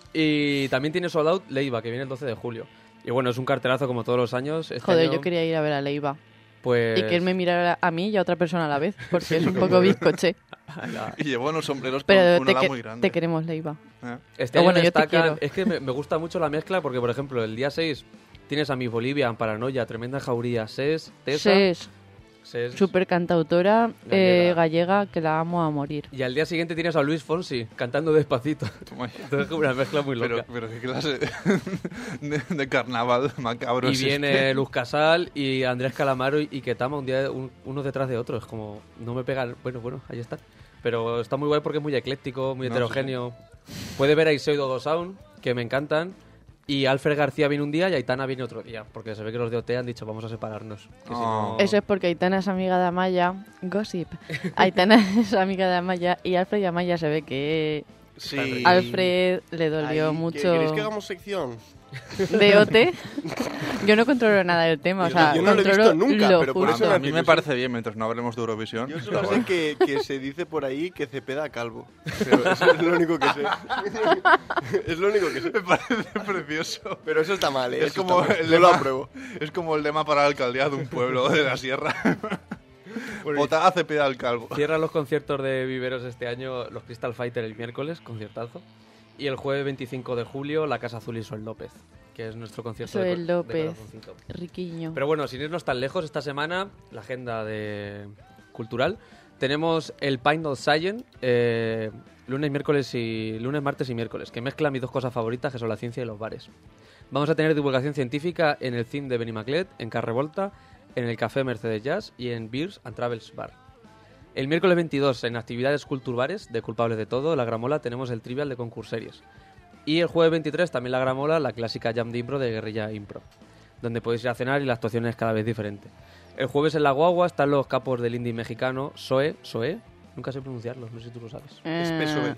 Y también tiene sold out Leiva, que viene el doce de julio. Y bueno, es un cartelazo como todos los años. Este Joder, año, yo quería ir a ver a Leiva. pues... Y que él me mirara a mí y a otra persona a la vez, porque es un poco bizcoche. la- Y llevó unos sombreros con Pero una te, ala que- muy grande. te queremos, Leiva. ¿Eh? Este Oh, año bueno, yo te destacan- quiero. Es que me, me gusta mucho la mezcla porque, por ejemplo, el día seis tienes a Miss Bolivia, Paranoia, Tremenda Jauría, Ses, Tesa... Ses, Ses- súper cantautora Gallega. eh, gallega que la amo a morir. Y al día siguiente tienes a Luis Fonsi cantando despacito. Toma ya. Entonces es una mezcla muy Pero, loca. pero qué clase de, de carnaval macabro Y es viene este. Luz Casal y Andrés Calamaro y, y Ketama un día un- unos detrás de otros. Es como, no me pegan. Bueno, bueno, ahí está. Pero está muy guay porque es muy ecléctico, muy No, heterogéneo. Puede ver a Iseo y Dodo Sound, que me encantan. Y Alfred García viene un día y Aitana viene otro día. Porque se ve que los de O T han dicho, vamos a separarnos. Que si Oh. no- Eso es porque Aitana es amiga de Amaya. Gossip. Aitana es amiga de Amaya y Alfred y Amaya se ve que Sí. Alfred le dolió Ay, ¿que- mucho ¿Queréis que hagamos sección? de O T. Yo no controlo nada del tema, o sea, Yo no lo he controlo visto nunca, lo pero por justo. eso A mí me parece bien mientras no hablemos de Eurovisión. Yo solo sé que, que se dice por ahí que Cepeda calvo. Pero eso es lo único que sé. Es lo único que sé. Me parece precioso. Pero eso está mal, ¿eh? Es Eso como, está mal. el Yo lo lema, apruebo. es como el lema para la alcaldía de un pueblo de la sierra. Vota a Cepeda al calvo. Cierran los conciertos de Viveros este año los Crystal Fighter el miércoles, conciertazo. Y el jueves veinticinco de julio, la Casa Azul y Soel López, que es nuestro concierto de, Soel cor- de López. corazoncito. Riquiño. Pero bueno, sin irnos tan lejos, esta semana, la agenda de cultural, tenemos el Pint of Science, eh, lunes, miércoles y lunes, martes y miércoles, que mezcla mis dos cosas favoritas, que son la ciencia y los bares. Vamos a tener divulgación científica en el C I M de Benimaclet, en Car Revolta, en el Café Mercedes Jazz y en Beers and Travels Bar. El miércoles veintidós, en actividades culturbares de Culpables de Todo, La Gramola, tenemos el Trivial de Concurseries. Y el jueves veintitrés, también La Gramola, la clásica jam de impro de Guerrilla Impro, donde podéis ir a cenar y la actuación es cada vez diferente. El jueves en La Guagua están los capos del indie mexicano, Soe, Soe, nunca sé pronunciarlos, no sé si tú lo sabes. Es P S O E.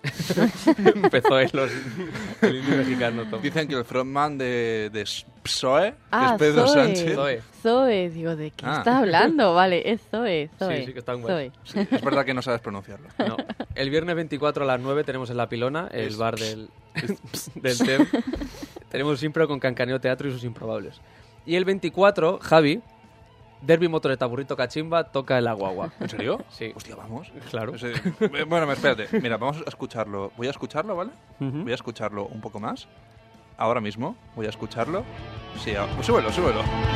Empezó en los, el indie mexicano, Tom. Dicen que el frontman de, de P S O E Ah, es Pedro Zoe. Sánchez. Zoe. Zoe, digo, ¿de qué Ah. estás hablando? Vale, es Zoe, Zoe. sí, que está en guay. Zoe. Es verdad que no sabes pronunciarlo. No. El viernes veinticuatro a las nueve tenemos en La Pilona, el bar del, del T E M. Tenemos impro con Cancaneo Teatro y sus improbables. Y el veinticuatro, Javi, Derby Motoreta Burrito Cachimba, toca en La Guagua. ¿En serio? Sí. Hostia, vamos. Claro. Ese- Bueno, espérate. Mira, vamos a escucharlo. Voy a escucharlo, ¿vale? Ujú. Voy a escucharlo un poco más. Ahora mismo. Voy a escucharlo. Sí, a- pues súbelo, súbelo.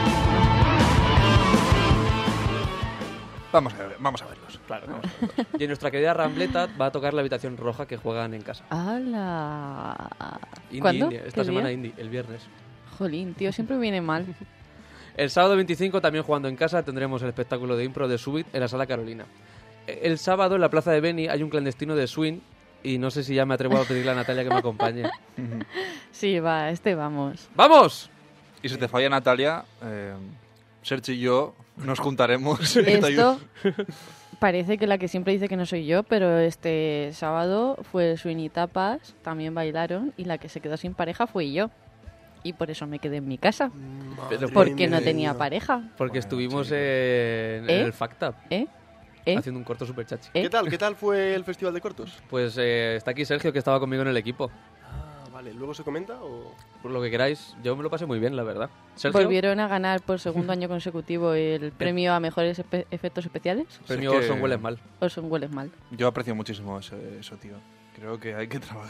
Vamos a, ver, vamos a verlos. Claro, vamos a verlo. Y en nuestra querida Rambleta va a tocar la habitación roja que juegan en casa. ¡Hala! Indie, ¿Cuándo? Indie, esta ¿Qué semana día? indie, el viernes. Jolín, tío, siempre viene mal. El sábado veinticinco, también jugando en casa, tendremos el espectáculo de impro de Subit en la Sala Carolina. El sábado en la Plaza de Beni hay un clandestino de swing y no sé si ya me atrevo a pedirle a Natalia que me acompañe. Sí, va, este vamos. ¡Vamos! Y si te falla Natalia, eh, Sergio y yo nos juntaremos. y te Esto ayud- parece que la que siempre dice que no soy yo, pero este sábado fue Swing y Tapas, también bailaron, y la que se quedó sin pareja fui yo. Y por eso me quedé en mi casa, Pero porque no mía. tenía pareja. Porque Bueno, estuvimos sí. en, en ¿Eh? el FACTA ¿Eh? ¿Eh? haciendo un corto super chachi. ¿Eh? ¿Qué tal? ¿Qué tal fue el Festival de Cortos? Pues eh, está aquí Sergio, que estaba conmigo en el equipo. Ah, vale. ¿Luego se comenta o...? Por lo que queráis, yo me lo pasé muy bien, la verdad. Sergio, Volvieron a ganar por segundo año consecutivo el premio a mejores espe- efectos especiales. premio Es que- Son Hueles Mal. ¿O son hueles mal? Yo aprecio muchísimo eso, eso, tío. Creo que hay que trabajar.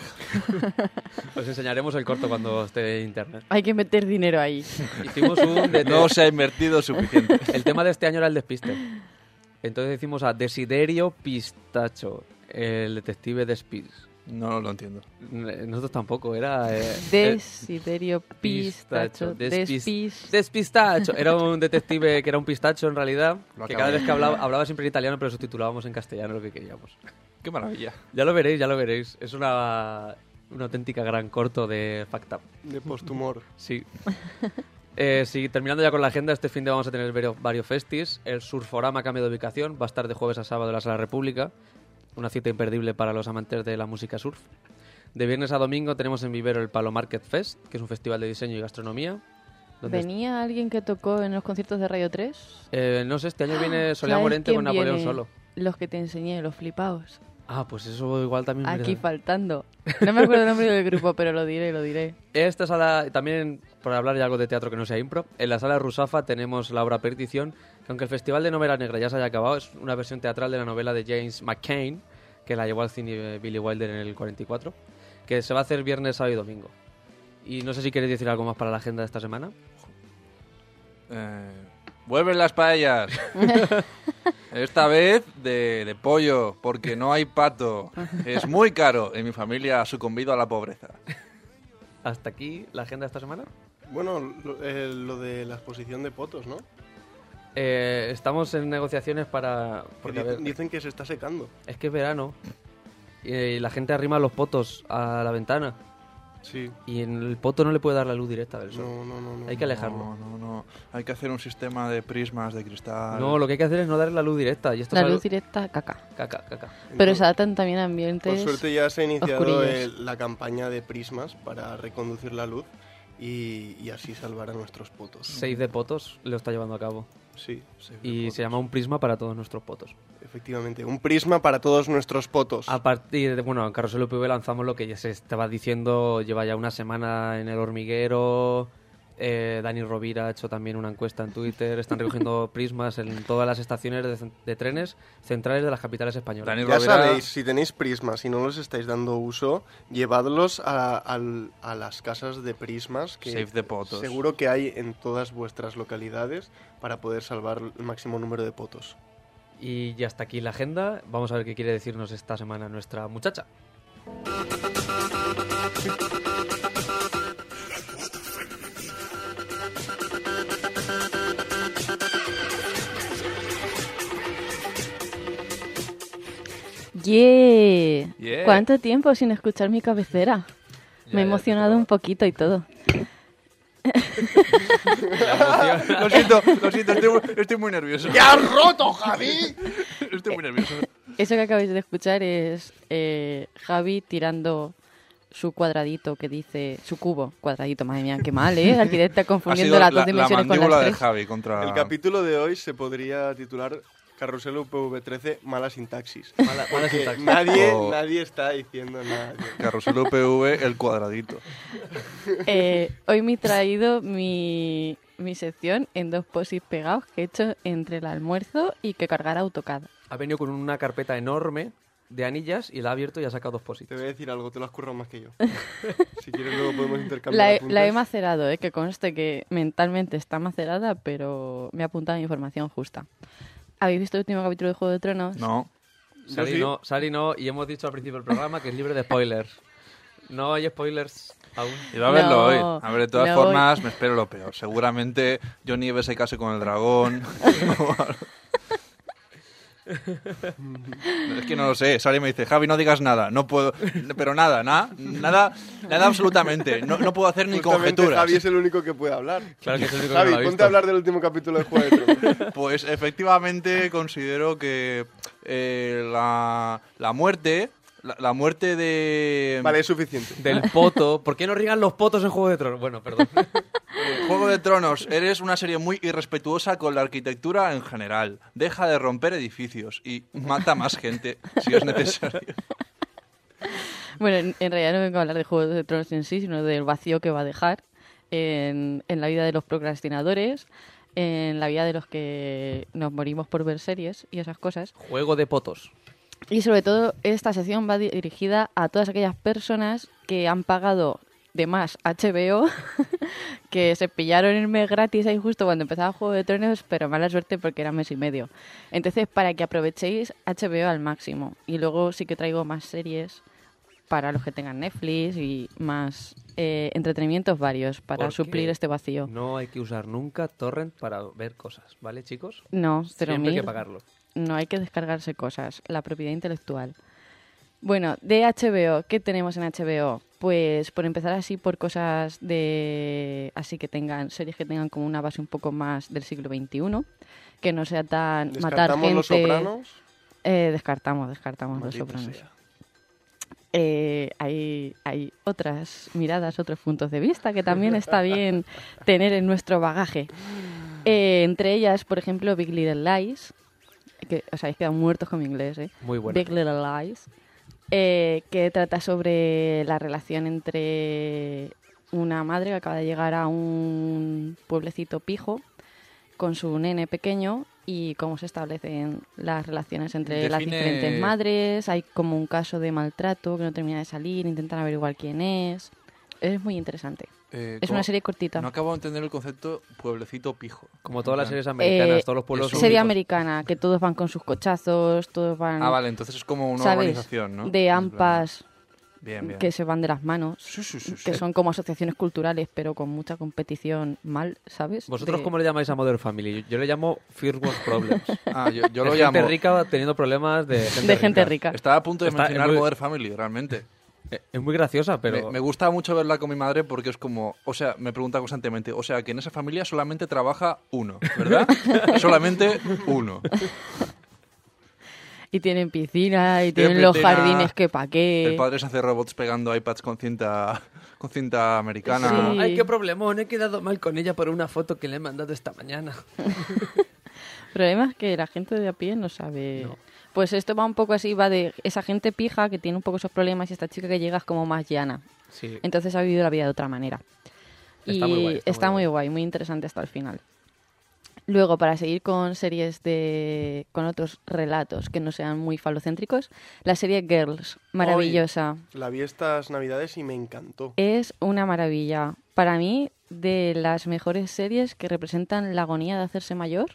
Os enseñaremos el corto cuando esté en internet. Hay que meter dinero ahí. Hicimos un... de- No se ha invertido suficiente. El tema de este año era el despiste. Entonces hicimos a Desiderio Pistacho, el detective de Spears. No lo entiendo. Nosotros tampoco, era... eh, eh, Desiderio pistacho. Despis- Despis. Despistacho. Era un detective que era un pistacho en realidad, Lo que acabo cada de- vez que hablaba, hablaba siempre en italiano, pero subtitulábamos en castellano lo que queríamos. Qué maravilla. Ya lo veréis, ya lo veréis. Es una, una auténtica gran corto de Fact Up. De posthumor. Sí. Eh, sí, terminando ya con la agenda, este fin de vamos a tener varios, varios festis. El Surforama cambia de ubicación, va a estar de jueves a sábado en la Sala República. Una cita imperdible para los amantes de la música surf. De viernes a domingo tenemos en Vivero el Palo Market Fest, que es un festival de diseño y gastronomía. donde ¿Venía alguien que tocó en los conciertos de Radio tres? Eh, no sé, este año viene Soledad ¿Sabes Morente quién con Napoleón viene? solo. Los que te enseñé, los flipaos. Ah, pues eso igual también... Aquí merece- faltando. No me acuerdo el nombre del grupo, pero lo diré, lo diré. Esta sala, también por hablar de algo de teatro que no sea impro, en la sala Rusafa tenemos la obra Perdición, que aunque el Festival de Novela Negra ya se haya acabado, es una versión teatral de la novela de James McCain, que la llevó al cine Billy Wilder en el cuarenta y cuatro, que se va a hacer viernes, sábado y domingo. Y no sé si queréis decir algo más para la agenda de esta semana. Eh, vuelven las paellas. Esta vez de, de pollo, porque no hay pato. Es muy caro. En mi familia ha sucumbido a la pobreza. Hasta aquí la agenda de esta semana. Bueno, lo, eh, lo de la exposición de fotos, ¿no? Eh, estamos en negociaciones para... Que Porque, a dicen, ver, dicen que se está secando. es que es verano y la gente arrima los potos a la ventana Sí. y en el poto no le puede dar la luz directa del sol. No, no, no, no. Hay que alejarlo. No, no, no. Hay que hacer un sistema de prismas de cristal. No, lo que hay que hacer es no darle la luz directa. Y esto La es algo- luz directa, caca. Caca, caca. Pero se adaptan también a ambientes... Por suerte ya se ha iniciado oscurillos. el- la campaña de prismas para reconducir la luz y, y así salvar a nuestros potos. Save de potos lo está llevando a cabo. Sí, Y se llama un prisma para todos nuestros potos. efectivamente. Un prisma para todos nuestros potos. A partir de, bueno, en Carrusel U P V lanzamos lo que ya se estaba diciendo, lleva ya una semana en El Hormiguero. eh, Dani Rovira ha hecho también una encuesta en Twitter. Están recogiendo prismas en todas las estaciones de, de trenes centrales de las capitales españolas. Dani Ya Rovira- sabéis, si tenéis prismas y no los estáis dando uso, llevadlos a, al- a las casas de prismas que Save the potos. seguro que hay en todas vuestras localidades para poder salvar el máximo número de potos. Y ya está aquí la agenda. Vamos a ver qué quiere decirnos esta semana nuestra muchacha. ¡Yeah! Yeah. ¿Cuánto tiempo sin escuchar mi cabecera? Ya, Me he ya, emocionado te un poquito y todo. La emoción. Lo siento, lo siento, estoy, muy- estoy muy nervioso. ¡Ya has roto, Javi! Estoy muy nervioso. Eso que acabáis de escuchar es eh, Javi tirando su cuadradito que dice... Su cubo, cuadradito, madre mía, qué mal, ¿eh? Arquitecta Ha confundiendo sido las la, dos la dimensiones con mandíbula las de tres. Javi contra... El capítulo de hoy se podría titular Carrusel U P V trece, mala sintaxis. Mala, mala Porque sintaxis. nadie, O- nadie está diciendo nada. Carrusel U P V, el cuadradito. Eh, hoy me he traído mi, mi sección en dos posis pegados que he hecho entre el almuerzo y que cargar AutoCAD. Ha venido con una carpeta enorme de anillas y la ha abierto y ha sacado dos Te posits. voy a decir algo, te lo has currado más que yo. Si quieres luego podemos intercambiar La he, apuntes. la he macerado, eh, que conste que mentalmente está macerada, pero me ha apuntado información justa. ¿Habéis visto el último capítulo de Juego de Tronos? No. Sari sí. no, Sari no, y hemos dicho al principio del programa que es libre de spoilers. No hay spoilers aún. Iba a verlo No, hoy. A ver, de todas no formas, me espero lo peor. Seguramente Johnny Ive se case con el dragón. Es que no lo sé. Sari me dice, Javi, no digas nada. No puedo. Pero nada, nada. Nada, nada absolutamente. No, no puedo hacer ni Justamente conjeturas. Javi es el único que puede hablar. Claro que es el único que Javi, no lo ha ponte visto. a hablar del último capítulo de Juego de Tronos. Pues efectivamente considero que eh, la, la muerte. La, la muerte de. Vale, es suficiente. Del poto. ¿Por qué no rían los potos en Juego de Tronos? Bueno, perdón. Juego de Tronos, eres una serie muy irrespetuosa con la arquitectura en general. Deja de romper edificios y mata más gente si es necesario. Bueno, en, en realidad no vengo a hablar de Juego de Tronos en sí, sino del vacío que va a dejar en, en la vida de los procrastinadores, en la vida de los que nos morimos por ver series y esas cosas. Juego de potos. Y sobre todo, esta sección va dirigida a todas aquellas personas que han pagado de más H B O, que se pillaron el mes gratis ahí justo cuando empezaba Juego de Tronos, pero mala suerte porque era mes y medio. Entonces, para que aprovechéis H B O al máximo. Y luego sí que traigo más series para los que tengan Netflix y más eh, entretenimientos varios para Porque suplir este vacío. No hay que usar nunca torrent para ver cosas, ¿vale, chicos? No, pero Siempre hay Mir, que pagarlo. no hay que descargarse cosas, la propiedad intelectual. Bueno, de H B O, ¿qué tenemos en H B O? Pues por empezar así por cosas de... así que tengan, series que tengan como una base un poco más del siglo veintiuno, que no sea tan matar ¿Descartamos gente... Los Sopranos? Eh, descartamos, descartamos Maldita Los Sopranos. sea. Eh, hay, hay otras miradas, otros puntos de vista que también está bien tener en nuestro bagaje. Eh, entre ellas, por ejemplo, Big Little Lies, que os habéis quedado muertos con mi inglés, ¿eh? Muy buena. Big Little Lies, eh, que trata sobre la relación entre una madre que acaba de llegar a un pueblecito pijo con su nene pequeño y cómo se establecen las relaciones entre las Define- diferentes madres. Hay como un caso de maltrato que no termina de salir, intentan averiguar quién es. Es muy interesante. Eh, Es ¿cómo? una serie cortita. No acabo de entender el concepto pueblecito pijo. Como todas las En plan- series americanas, Eh, todos los pueblos son Serie ricos. americana, que todos van con sus cochazos, todos van, Ah, vale, entonces es como una ¿sabes? organización, ¿no? De En plan- AMPAs Bien, bien. que se van de las manos, Sí, sí, sí, que sí. son como asociaciones culturales, pero con mucha competición mal, ¿sabes? ¿Vosotros De- cómo le llamáis a Modern Family? Yo, yo le llamo First World Problems. Ah, yo, yo lo Es gente llamo... rica teniendo problemas de gente de gente rica. Estaba a punto de Está- mencionar es muy- Modern Family, realmente. Eh, Es muy graciosa, pero... Me, me gusta mucho verla con mi madre porque es como, o sea, me pregunta constantemente, o sea, que en esa familia solamente trabaja uno, ¿verdad? solamente uno. Y tienen piscina, y Tienen tienen los piscina, jardines que pa' qué. El padre se hace robots pegando iPads con cinta, con cinta americana. Sí. Ay, qué problemón, he quedado mal con ella por una foto que le he mandado esta mañana. El problema es que la gente de a pie no sabe... No. Pues esto va un poco así, va de esa gente pija que tiene un poco esos problemas y esta chica que llega es como más llana. Sí. Entonces ha vivido la vida de otra manera. Está y muy guay, está está muy muy guay, muy interesante hasta el final. Luego, para seguir con series de con otros relatos que no sean muy falocéntricos, la serie Girls, maravillosa. La vi estas navidades y me encantó. Es una maravilla. Para mí, de las mejores series que representan la agonía de hacerse mayor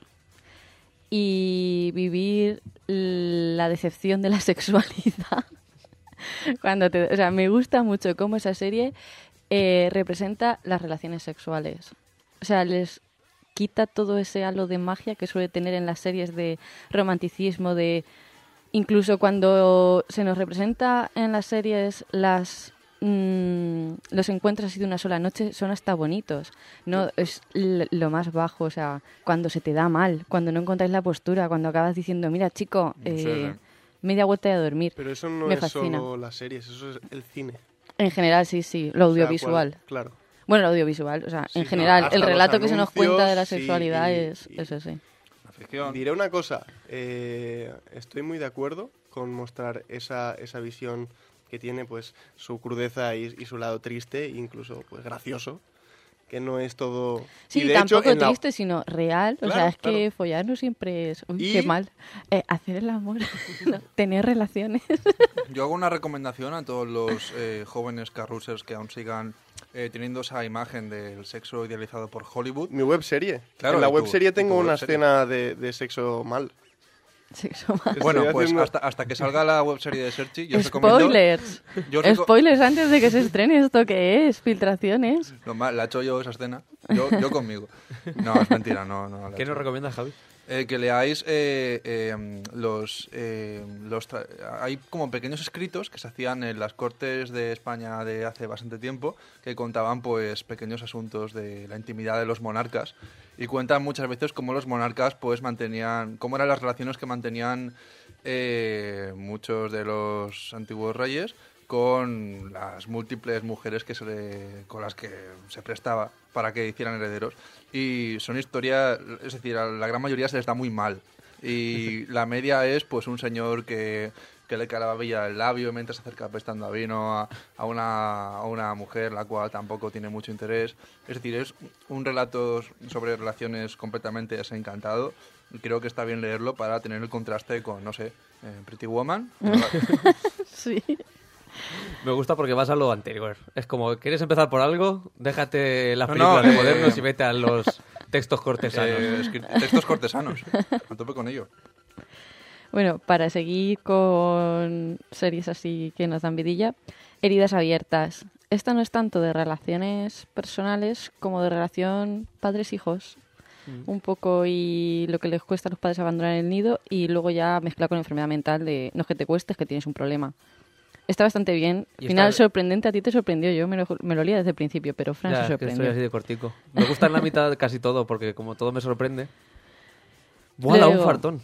y vivir la decepción de la sexualidad. Cuando te, o sea, me gusta mucho cómo esa serie eh, representa las relaciones sexuales. O sea, les quita todo ese halo de magia que suele tener en las series de romanticismo, de incluso cuando se nos representa en las series las mm, los encuentros así de una sola noche son hasta bonitos. No es l- lo más bajo, o sea, cuando se te da mal, cuando no encontráis la postura, cuando acabas diciendo, mira chico, Sí, eh, sí. media vuelta y a dormir. Pero eso no Me es fascina. solo las series, eso es el cine. En general, sí, sí, lo O sea, audiovisual. cual- claro. Bueno, el audiovisual, o sea, Sí, en no, general, hasta el los relato que se nos anuncios, cuenta de la sí, sexualidad y- es y- eso, sí. La ficción. Diré una cosa, eh, estoy muy de acuerdo con mostrar esa, esa visión que tiene pues su crudeza y, y su lado triste, incluso pues gracioso, que no es todo... Sí, y de hecho, tampoco en la- triste, sino real. o sea, Claro, es que claro. follar no siempre es... Uy, Y- qué mal. Eh, hacer el amor, no, tener relaciones. Yo hago una recomendación a todos los eh, jóvenes carrusers que aún sigan eh, teniendo esa imagen del sexo idealizado por Hollywood. Mi webserie. Claro, en la y tu- webserie y tu tengo una webserie. escena de, de sexo mal. Sexo mal. Estoy Bueno, pues haciendo- hasta, hasta que salga la webserie de Searchy, yo os recomiendo... Spoilers. Yo os reco- Spoilers antes de que se estrene esto que es, filtraciones. Lo mal, la he hecho yo esa escena. Yo, yo conmigo. No, es mentira, no. no la he ¿Qué hecho. nos recomiendas, Javi? Eh, que leáis eh, eh, los... eh, los tra- hay como pequeños escritos que se hacían en las Cortes de España de hace bastante tiempo que contaban pues pequeños asuntos de la intimidad de los monarcas y cuentan muchas veces cómo los monarcas pues mantenían... cómo eran las relaciones que mantenían eh, muchos de los antiguos reyes con las múltiples mujeres que se le- con las que se prestaba para que hicieran herederos. Y son historias, es decir, a la gran mayoría se les da muy mal. Y la media es pues un señor que, que le calavilla el labio mientras se acerca prestando a vino a, a, una, a una mujer la cual tampoco tiene mucho interés. Es decir, es un relato sobre relaciones completamente desencantado. Y creo que está bien leerlo para tener el contraste con, no sé, eh, Pretty Woman. Sí. Me gusta porque vas a lo anterior. Es como, ¿quieres empezar por algo? Déjate las No, películas no, de eh, modernos y vete a los textos cortesanos. Eh, escri- textos cortesanos. A tope con ello. Bueno, para seguir con series así que nos dan vidilla, Heridas abiertas. Esta no es tanto de relaciones personales como de relación padres-hijos. Un poco y lo que les cuesta a los padres abandonar el nido y luego ya mezclar con enfermedad mental de no es que te cueste, es que tienes un problema. Está bastante bien. Y Final está- sorprendente, a ti te sorprendió. Yo me lo, me lo olía desde el principio, pero Fran Ya, se es que sorprendió. estoy así de cortico. Me gusta en la mitad casi todo porque como todo me sorprende. ¡Buah, un Luego- fartón!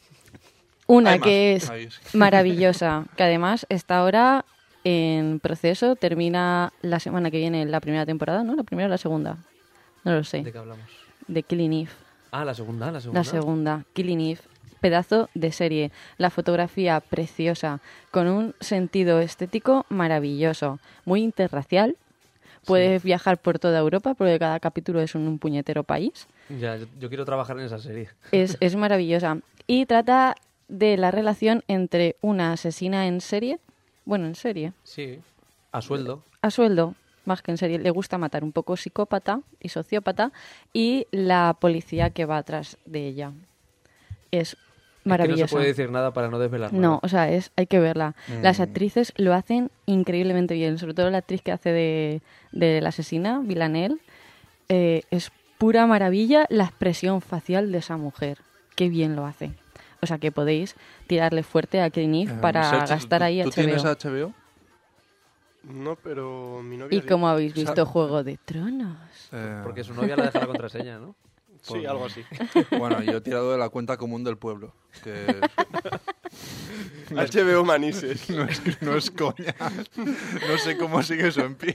Una Hay más. que es Ahí sí. maravillosa, que además está ahora en proceso, termina la semana que viene la primera temporada, ¿no? ¿La primera o la segunda? No lo sé. ¿De qué hablamos? De Killing Eve. Ah, la segunda, la segunda. La segunda, Killing Eve. pedazo de serie. La fotografía preciosa, con un sentido estético maravilloso, muy interracial. Puedes sí. viajar por toda Europa, porque cada capítulo es un, un puñetero país. Ya, yo, yo quiero trabajar en esa serie. Es, es maravillosa. Y trata de la relación entre una asesina en serie, bueno, en serie. Sí, a sueldo. A sueldo, más que en serie. Le gusta matar, un poco psicópata y sociópata, y la policía que va atrás de ella. Es maravillosa. Es que no se puede decir nada para no desvelar nada. No, o sea, es, hay que verla. Mm. Las actrices lo hacen increíblemente bien, sobre todo la actriz que hace de, de la asesina, Villanelle. Eh, es pura maravilla la expresión facial de esa mujer. Qué bien lo hace. O sea, que podéis tirarle fuerte a Killing Eve Eh, para Sergio, gastar ¿tú- ahí ¿Tú H B O. tienes H B O? No, pero mi novia ¿Y sí. cómo habéis visto ¿Sabes? Juego de Tronos? Eh, Porque su novia le deja la contraseña, ¿no? Sí, algo así. Bueno, yo he tirado de la cuenta común del pueblo, que es- H B O Manises. no, es, no es coña. No sé cómo sigue eso en pie.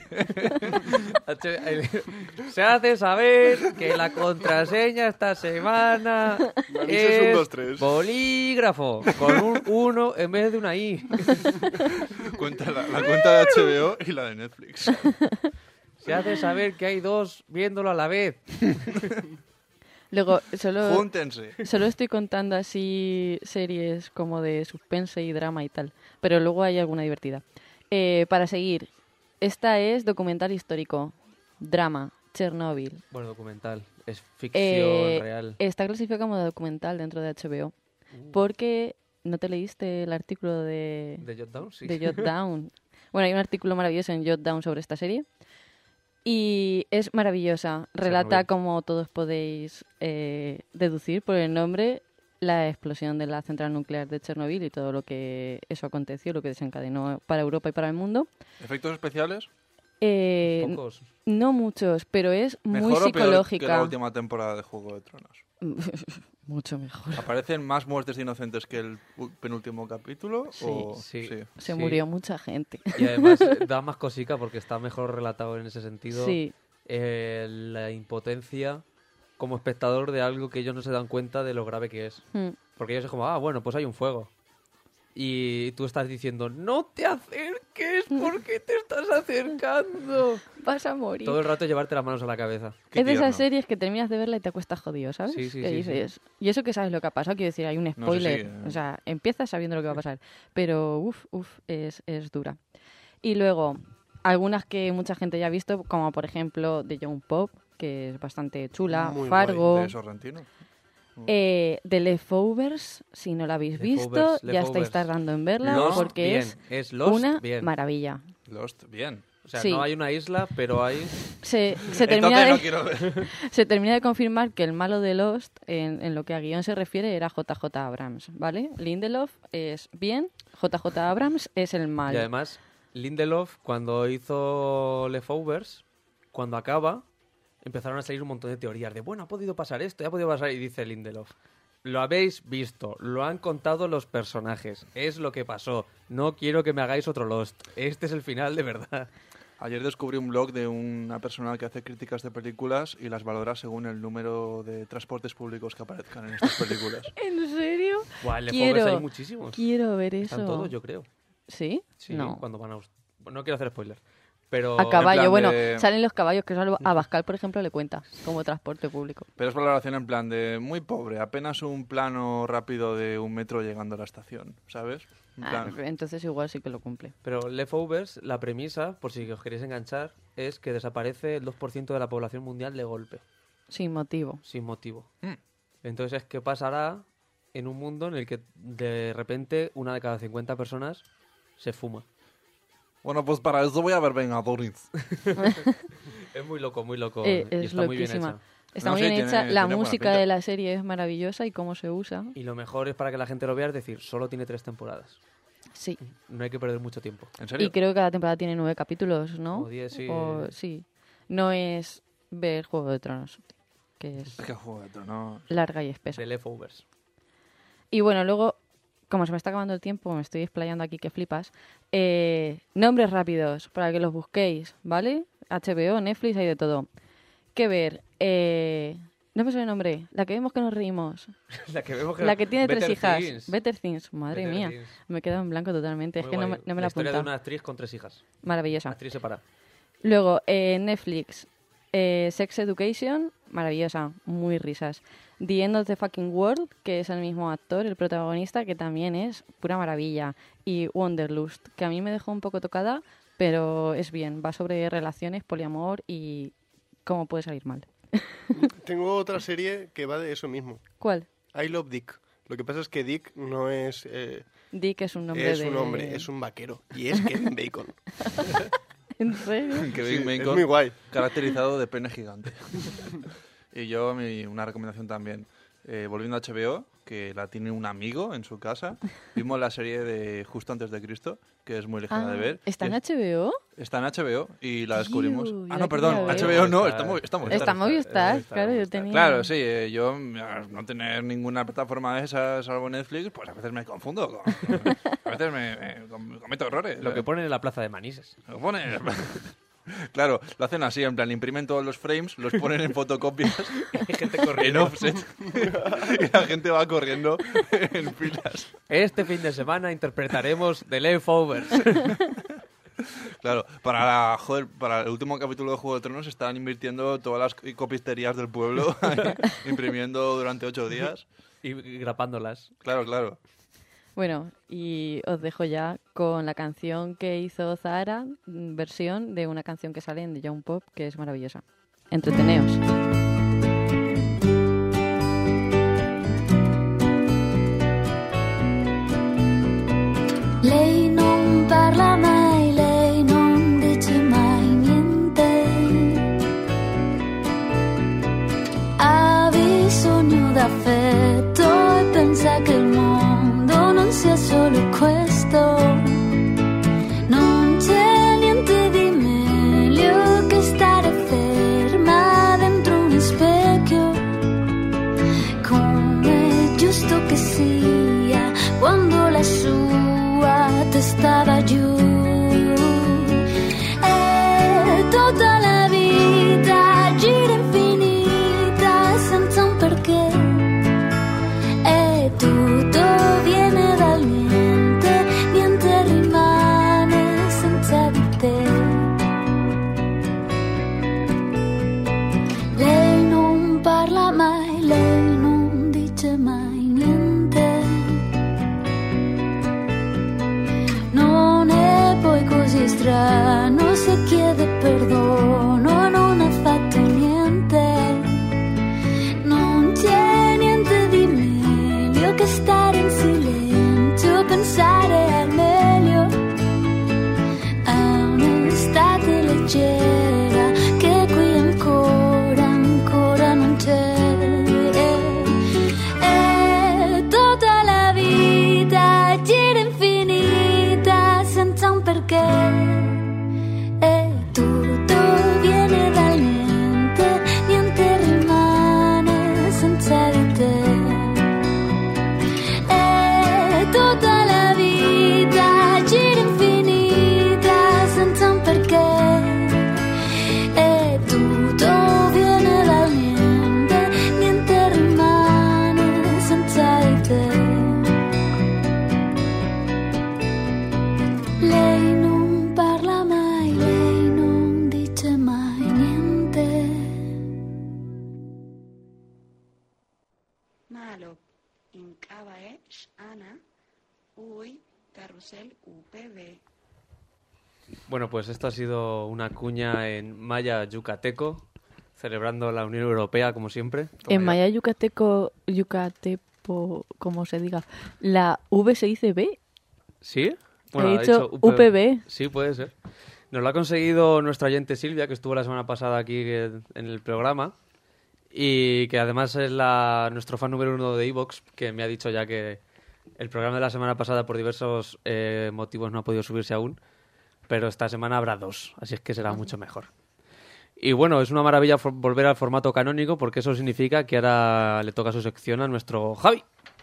Se hace saber que la contraseña esta semana Manises es un, dos, tres. bolígrafo, con un uno en vez de una I. Cuenta la, la cuenta de H B O y la de Netflix. Se hace saber que hay dos viéndolo a la vez. Luego, solo, Júntense. solo estoy contando así series como de suspense y drama y tal, pero luego hay alguna divertida. Eh, para seguir, esta es documental histórico, drama, Chernobyl. Bueno, documental. Es ficción Eh, real. Está clasificado como documental dentro de H B O, Uh, porque ¿no te leíste el artículo de, ¿De Jot Down? Sí. de Jot Down? Bueno, hay un artículo maravilloso en Jot Down sobre esta serie. Y es maravillosa. Relata, Chernobyl. como todos podéis eh, deducir por el nombre, la explosión de la central nuclear de Chernobyl y todo lo que eso aconteció, lo que desencadenó para Europa y para el mundo. ¿Efectos especiales? Eh, Pocos. no muchos, pero es muy ¿Mejor o peor que la psicológica. última temporada de Juego de Tronos? Mucho mejor. ¿Aparecen más muertes de inocentes que el u- penúltimo capítulo? Sí, o... sí. Se Sí. murió mucha gente. Y además eh, da más cosica porque está mejor relatado en ese sentido. Sí, eh, la impotencia como espectador de algo que ellos no se dan cuenta de lo grave que es. mm, Porque ellos es como, ah, bueno, pues hay un fuego. Y tú estás diciendo, no te acerques, ¿por qué te estás acercando? vas a morir. Todo el rato llevarte las manos a la cabeza. Qué Es de esas tierno. series que terminas de verla y te acuestas jodido, ¿sabes? Sí, sí, Que sí, dices, y eso que sabes lo que ha pasado, quiero decir, hay un No sé spoiler. si, eh. O sea, empiezas sabiendo lo que va a pasar. Pero, uff, uff, es, es dura. Y luego, algunas que mucha gente ya ha visto, como por ejemplo The Young Pop, que es bastante chula, Muy Fargo, ¿De Sorrentino? eh, The Leftovers, si no la habéis visto, Leftovers, ya Leftovers. estáis tardando en verla, Lost, porque bien. es Es Lost, una bien. maravilla. Lost, bien. O sea, Sí. no hay una isla, pero hay... Se, se termina Entonces de... no quiero ver. Se termina de confirmar que el malo de Lost, en, en lo que a guión se refiere, era J J Abrams, ¿vale? Lindelof es bien, J J Abrams es el mal. Y además, Lindelof, cuando hizo Leftovers, cuando acaba, empezaron a salir un montón de teorías de, bueno, ha podido pasar esto, ha podido pasar... Y dice Lindelof, lo habéis visto, lo han contado los personajes, es lo que pasó. No quiero que me hagáis otro Lost. Este es el final de verdad. Ayer descubrí un blog de una persona que hace críticas de películas y las valora según el número de transportes públicos que aparezcan en estas películas. ¿En serio? Buah, en Leftovers Quiero, hay muchísimos. quiero ver Están eso. todos, yo creo. ¿Sí? Sí, No. cuando van a... Aust- Bueno, no quiero hacer spoilers. Pero... A caballo, plan bueno, de- salen los caballos, que eso a Bascal, por ejemplo, le cuenta como transporte público. Pero es valoración en plan de muy pobre, apenas un plano rápido de un metro llegando a la estación, ¿sabes? En Ah, plan, entonces igual sí que lo cumple. Pero Leftovers, la premisa, por si os queréis enganchar, es que desaparece el dos por ciento de la población mundial de golpe, Sin motivo. sin motivo. Mm. Entonces, ¿qué pasará en un mundo en el que de repente una de cada cincuenta personas se fuma? Bueno, pues para eso voy a ver Vengadores. Es muy loco, muy loco. Eh, y es está muy bien loquísima. hecha. Está No, muy sí, bien tiene- hecha. La tiene buena música pinta. de la serie es maravillosa y cómo se usa. Y lo mejor es para que la gente lo vea, es decir, solo tiene tres temporadas. Sí. No hay que perder mucho tiempo. ¿En serio? Y creo que cada temporada tiene nueve capítulos, ¿no? O diez, sí. O- sí. No es ver Juego de Tronos, que es Es que Juego de Tronos. larga y espesa. De Leftovers. Y bueno, luego, como se me está acabando el tiempo, me estoy explayando aquí que flipas. eh, nombres rápidos para que los busquéis, ¿vale? H B O, Netflix, hay de todo. ¿Qué ver? Eh, No me sale el nombre. La que vemos que nos reímos. La que vemos que... La que tiene Better tres hijas. Things. Better Things. Madre Better mía. Things. Me he quedado en blanco totalmente. Muy es que no guay. me, no me la la he historia de apuntado. una actriz con tres hijas. Maravillosa. Actriz separada. Luego, eh, Netflix. Eh, Sex Education. Maravillosa. Muy risas. The End of the Fucking World, que es el mismo actor, el protagonista, que también es pura maravilla. Y Wanderlust, que a mí me dejó un poco tocada, pero es bien. Va sobre relaciones, poliamor y cómo puede salir mal. Tengo otra serie que va de eso mismo. ¿Cuál? I Love Dick. Lo que pasa es que Dick no es... Eh, Dick es un nombre es de... un hombre, es un vaquero. Y es Kevin Bacon. ¿En serio? Kevin Sí, Bacon, es muy guay. caracterizado de pene gigante. Y yo, mi, una recomendación también. Eh, volviendo a H B O, que la tiene un amigo en su casa. Vimos la serie de Justo antes de Cristo, que es muy ligera Ah, de ver. ¿está en Es- H B O? Está en H B O y la descubrimos. Tío, yo ah, la no, perdón, quería ver. H B O no, Está- está muy, está muy Está Movistar, está claro, yo Movistar. tenía... Claro, sí, eh, yo a no tener ninguna plataforma de esas salvo Netflix, pues a veces me confundo. con- a veces me, me com- cometo errores. Lo que ponen en la plaza de Manises. Lo ponen. Claro, lo hacen así, en plan, imprimen todos los frames, los ponen en fotocopias, Hay gente en corriendo. offset, y la gente va corriendo en filas. Este fin de semana interpretaremos The Leftovers. Claro, para, la, joder, para el último capítulo de Juego de Tronos están invirtiendo todas las copisterías del pueblo, imprimiendo durante ocho días. Y grapándolas. Claro, claro. Bueno, y os dejo ya con la canción que hizo Zahara, mm, versión de una canción que sale en The Young Pop, que es maravillosa. Entreteneos. Lei non parla mai, lei non dice mai niente. Ha bisogno d'affetto e pensa che il mondo non sia solo questo. Non c'è niente di meglio che stare ferma dentro un specchio, come è giusto che sia quando la sua testa va giù. E tutta la vita gira infinita senza un perché, e tutto viene dal niente, niente rimane senza di te. Lei non parla mai, lei non dice mai niente. Non è poi così strano se chiede perdono, non ha fatto niente. Non c'è niente di meglio che stare in silenzio, pensare al meglio, a un'estate leggera che qui ancora, ancora non c'è. E tutta la vita gira infinita senza un perché, e tutto viene dal niente, niente rimane senza di te. E tutta la vita gira infinita senza un perché, e tutto viene dal niente, niente rimane senza di te. Lei non parla mai, lei non dice mai niente. Malo, Incabae, Ana, Uy, Carrusel, U P B. Bueno, pues esto ha sido una cuña en maya yucateco, celebrando la Unión Europea, como siempre. Toma En ya. maya yucateco, yucatepo, como se diga, la V se dice B. ¿Sí? He ha dicho U P B. Sí, puede ser. Nos lo ha conseguido nuestra oyente Silvia, que estuvo la semana pasada aquí en en el programa, y que además es la, nuestro fan número uno de iVoox, que me ha dicho ya que el programa de la semana pasada por diversos eh, motivos no ha podido subirse aún, pero esta semana habrá dos, así es que será mucho mejor. Y bueno, es una maravilla for- volver al formato canónico, porque eso significa que ahora le toca su sección a nuestro Javi.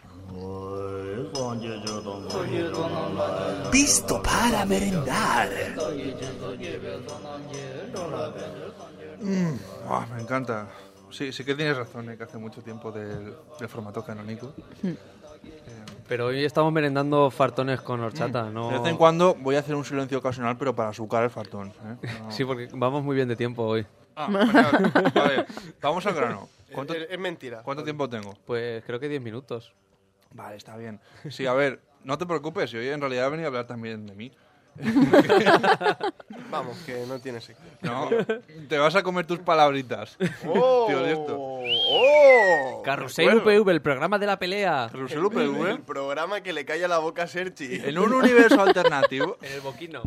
Visto para merendar. Mm, ah, me encanta. Sí, sí que tienes razón, ¿eh? Que hace mucho tiempo del, del formato canónico. Mm. Pero hoy estamos merendando fartones con horchata, ¿no? De vez en cuando voy a hacer un silencio ocasional, pero para azúcar el fartón. ¿eh? No. Sí, porque vamos muy bien de tiempo hoy. Ah, genial. Vale, vamos al grano. ¿Cuánto, Es, es mentira. ¿Cuánto tiempo tengo? Pues creo que diez minutos. Vale, está bien. Sí, a ver, no te preocupes, yo hoy en realidad he venido a hablar también de mí. Vamos, que no tiene sección. No, te vas a comer tus palabritas. ¡Oh! Tío, esto. ¡Oh! Carrusel Bueno, U P V, el programa de la pelea. Carrusel U P V, el programa que le calla la boca a Sergi. en un universo alternativo, En el boquino.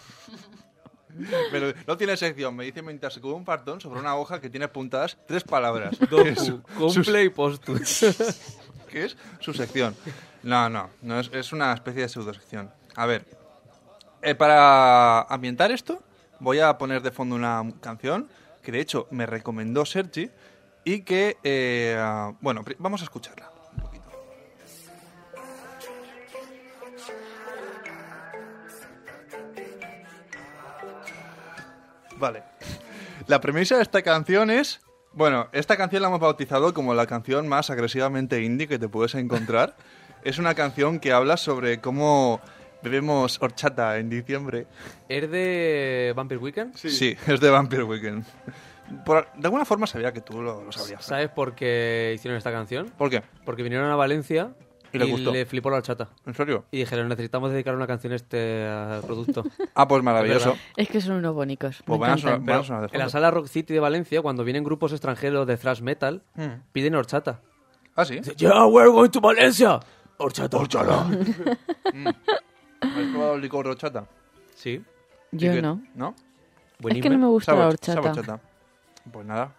pero no tiene sección. Me dice mientras se come un fartón sobre una hoja que tiene puntadas tres palabras. Doku, Que es su- cumple y postus. que es su sección. No, no, no es, es una especie de pseudosección. A ver, eh, para ambientar esto, voy a poner de fondo una canción que de hecho me recomendó Sergi y que, eh, ah, bueno, pri- vamos a escucharla un poquito. Vale. La premisa de esta canción es... Bueno, esta canción la hemos bautizado como la canción más agresivamente indie que te puedes encontrar. Es una canción que habla sobre cómo bebemos horchata en diciembre. ¿Es de Vampire Weekend? Sí, es de Vampire Weekend. Por- de alguna forma sabía que tú lo, lo sabrías. ¿Sabes por qué hicieron esta canción? ¿Por qué? Porque vinieron a Valencia Y le gustó. flipó la horchata. ¿En serio? Y dijeron, necesitamos dedicar una canción a este eh, producto. Ah, pues maravilloso. Es Es que son unos bonicos. Pues me van a encantan. sonar- van Pero a sonar de en la fondo. sala Rock City de Valencia, cuando vienen grupos extranjeros de thrash metal, Mm. piden horchata. Ah, sí. Yeah, we're going to Valencia. Horchata. Horchata. ¿Has probado el licor de horchata? Sí. Yo ¿Y qué- no. ¿No? Es que no me gusta Sabe- la sabe horchata. horchata. Pues nada.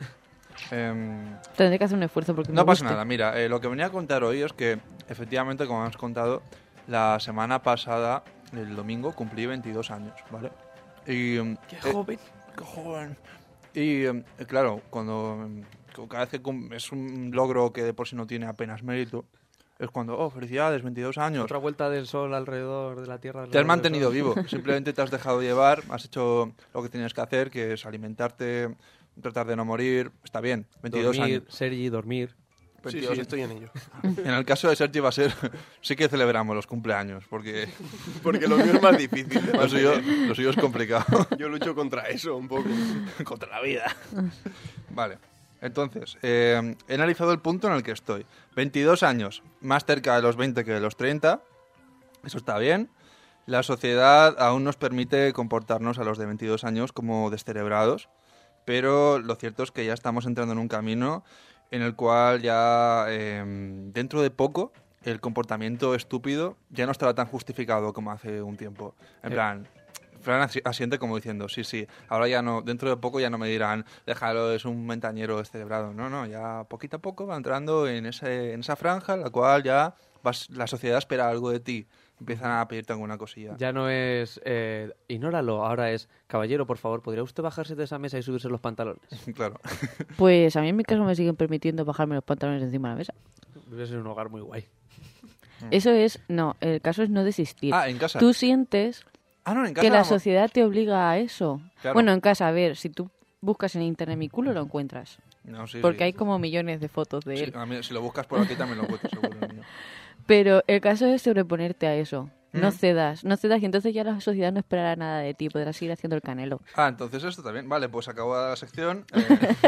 Em, Tendré que hacer un esfuerzo porque No me pasa guste. nada, mira, eh, lo que venía a contar hoy es que, efectivamente, como has contado, la semana pasada, el domingo, cumplí veintidós años, ¿vale? Y, em, Qué eh, joven. qué joven. Y, em, eh, claro, cuando em, cada vez que cum- es un logro que de por sí no tiene apenas mérito, es cuando, oh, felicidades, veintidós años. Otra vuelta del sol alrededor de la Tierra. Te has alrededor del mantenido sol. vivo, simplemente te has dejado llevar, has hecho lo que tienes que hacer, que es alimentarte, tratar de no morir, está bien, veintidós Dormir, años. Sergi, dormir. Sí, veintidós sí, estoy en ello. En el caso de Sergi va a ser, sí que celebramos los cumpleaños, porque Porque lo mío es más difícil. de lo suyo, mantener. lo suyo es complicado. Yo lucho contra eso un poco. Contra la vida. Vale, entonces, eh, he analizado el punto en el que estoy. veintidós años, más cerca de los veinte que de los treinta, eso está bien. La sociedad aún nos permite comportarnos a los de veintidós años como descerebrados, pero lo cierto es que ya estamos entrando en un camino en el cual ya eh, dentro de poco el comportamiento estúpido ya no estará tan justificado como hace un tiempo. En Sí. plan, Fran asi- asiente como diciendo, sí, sí, ahora ya no, dentro de poco ya no me dirán, déjalo, es un mentañero descerebrado. No, no, ya poquito a poco va entrando en, ese, en esa franja en la cual ya vas, la sociedad espera algo de ti. Empiezan a pedirte alguna cosilla. Ya no es, eh, ignóralo, ahora es, caballero, por favor, ¿podría usted bajarse de esa mesa y subirse los pantalones? Claro. Pues a mí en mi caso me siguen permitiendo bajarme los pantalones encima de la mesa. Vives en un hogar muy guay. Eso es, no, el caso es no desistir. Ah, en casa. Tú sientes Ah, no, en casa. que la vamos. sociedad te obliga a eso. Claro. Bueno, en casa, a ver, si tú buscas en internet mi culo lo encuentras. No, sí, Porque sí. hay como millones de fotos de Sí, él. a mí, si lo buscas por aquí también lo encuentras seguro. el mío. Pero el caso es sobreponerte a eso. No Mm. cedas, no cedas y entonces ya la sociedad no esperará nada de ti, podrás seguir haciendo el canelo. Ah, entonces esto también. Vale, pues acabo la sección. Eh...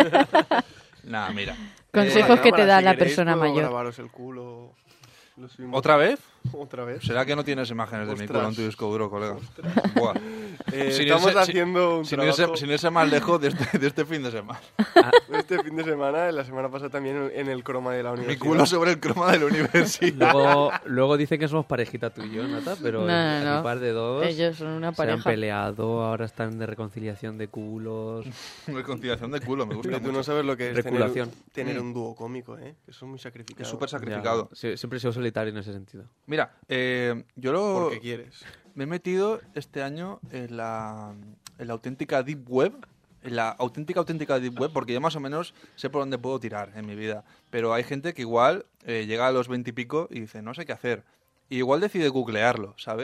Nada, mira. Consejos Eh, que te Cámara, da si la queréis, persona puedo mayor. grabaros el culo. Lo subimos. ¿Otra vez? ¿Otra vez? ¿Será que no tienes imágenes de mi Ostras. culo en tu disco duro, colega? Buah. Eh, Sin estamos irse- haciendo un sin, trabajo irse, sin irse más lejos de este, de este fin de semana. este fin de semana, la semana pasada también en el croma de la Mi universidad. culo sobre el croma de la universidad. Luego, luego dicen que somos parejita tú y yo, Nata, pero No, no, el no. par de dos Ellos son una se han pareja. peleado, ahora están de reconciliación de culos. Reconciliación de culo, me gusta Pero tú mucho. no sabes lo que es tener, Reculación. tener Mm. un dúo cómico, ¿eh? Eso es muy sacrificado. Es súper Ya, sacrificado. sí, siempre he sido solitario en ese sentido. Mira, eh, yo lo... Porque quieres. Me he metido este año en la, en la auténtica Deep Web, en la auténtica, auténtica Deep Web, porque yo más o menos sé por dónde puedo tirar en mi vida. Pero hay gente que igual eh, llega a los veinte y pico y dice, no sé qué hacer. Y igual decide googlearlo, ¿sabes?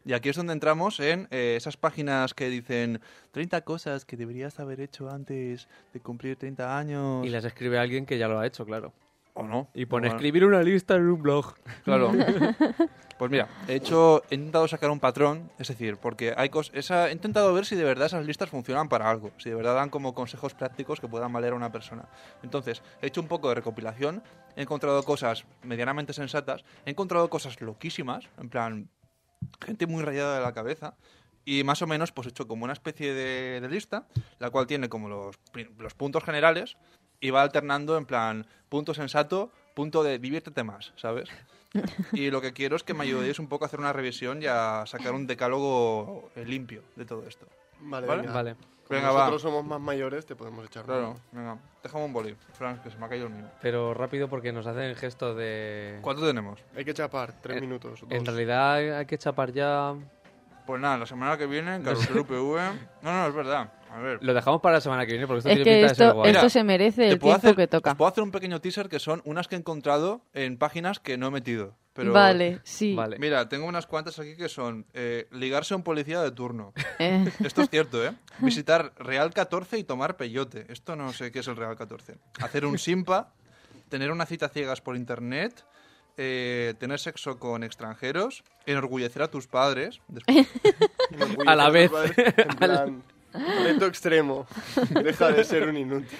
Y aquí es donde entramos en eh, esas páginas que dicen treinta cosas que deberías haber hecho antes de cumplir treinta años. Y las escribe alguien que ya lo ha hecho, claro. ¿O no? Y pone Bueno, escribir una lista en un blog. Claro. Pues mira, he hecho, he intentado sacar un patrón, es decir, porque hay cos esa, he intentado ver si de verdad esas listas funcionan para algo, si de verdad dan como consejos prácticos que puedan valer a una persona. Entonces, he hecho un poco de recopilación, he encontrado cosas medianamente sensatas, he encontrado cosas loquísimas, en plan, gente muy rayada de la cabeza, y más o menos pues he hecho como una especie de, de lista, la cual tiene como los, los puntos generales, y va alternando en plan, punto sensato, punto de diviértete más, ¿sabes? Y lo que quiero es que me ayudéis un poco a hacer una revisión y a sacar un decálogo eh, limpio de todo esto. Vale, ¿Vale? venga. Vale. Como Venga, nosotros va. somos más mayores, te podemos echar una Claro, mano. venga, déjame un boli, Fran, que se me ha caído el mío. Pero rápido porque nos hacen gesto de... ¿Cuánto tenemos? Hay que chapar, tres Eh, minutos. Dos. En realidad hay que chapar ya... Pues nada, la semana que viene, en Carrusel U P V... No, no, es verdad. A ver. Lo dejamos para la semana que viene porque esto Es tiene que pinta de ser esto, guay. esto Mira, se merece Te el puedo tiempo hacer- que toca. Os puedo hacer un pequeño teaser que son unas que he encontrado en páginas que no he metido. Pero Vale, sí. Vale. Mira, tengo unas cuantas aquí que son eh, ligarse a un policía de turno. Eh, Esto es cierto, ¿eh? Visitar Real catorce y tomar peyote. Esto no sé qué es el Real catorce. Hacer un simpa, tener una cita ciegas por internet, eh, tener sexo con extranjeros, enorgullecer a tus padres. Después, Y me orgullo A la de vez. los padres, En plan, reto extremo. Deja de ser un inútil.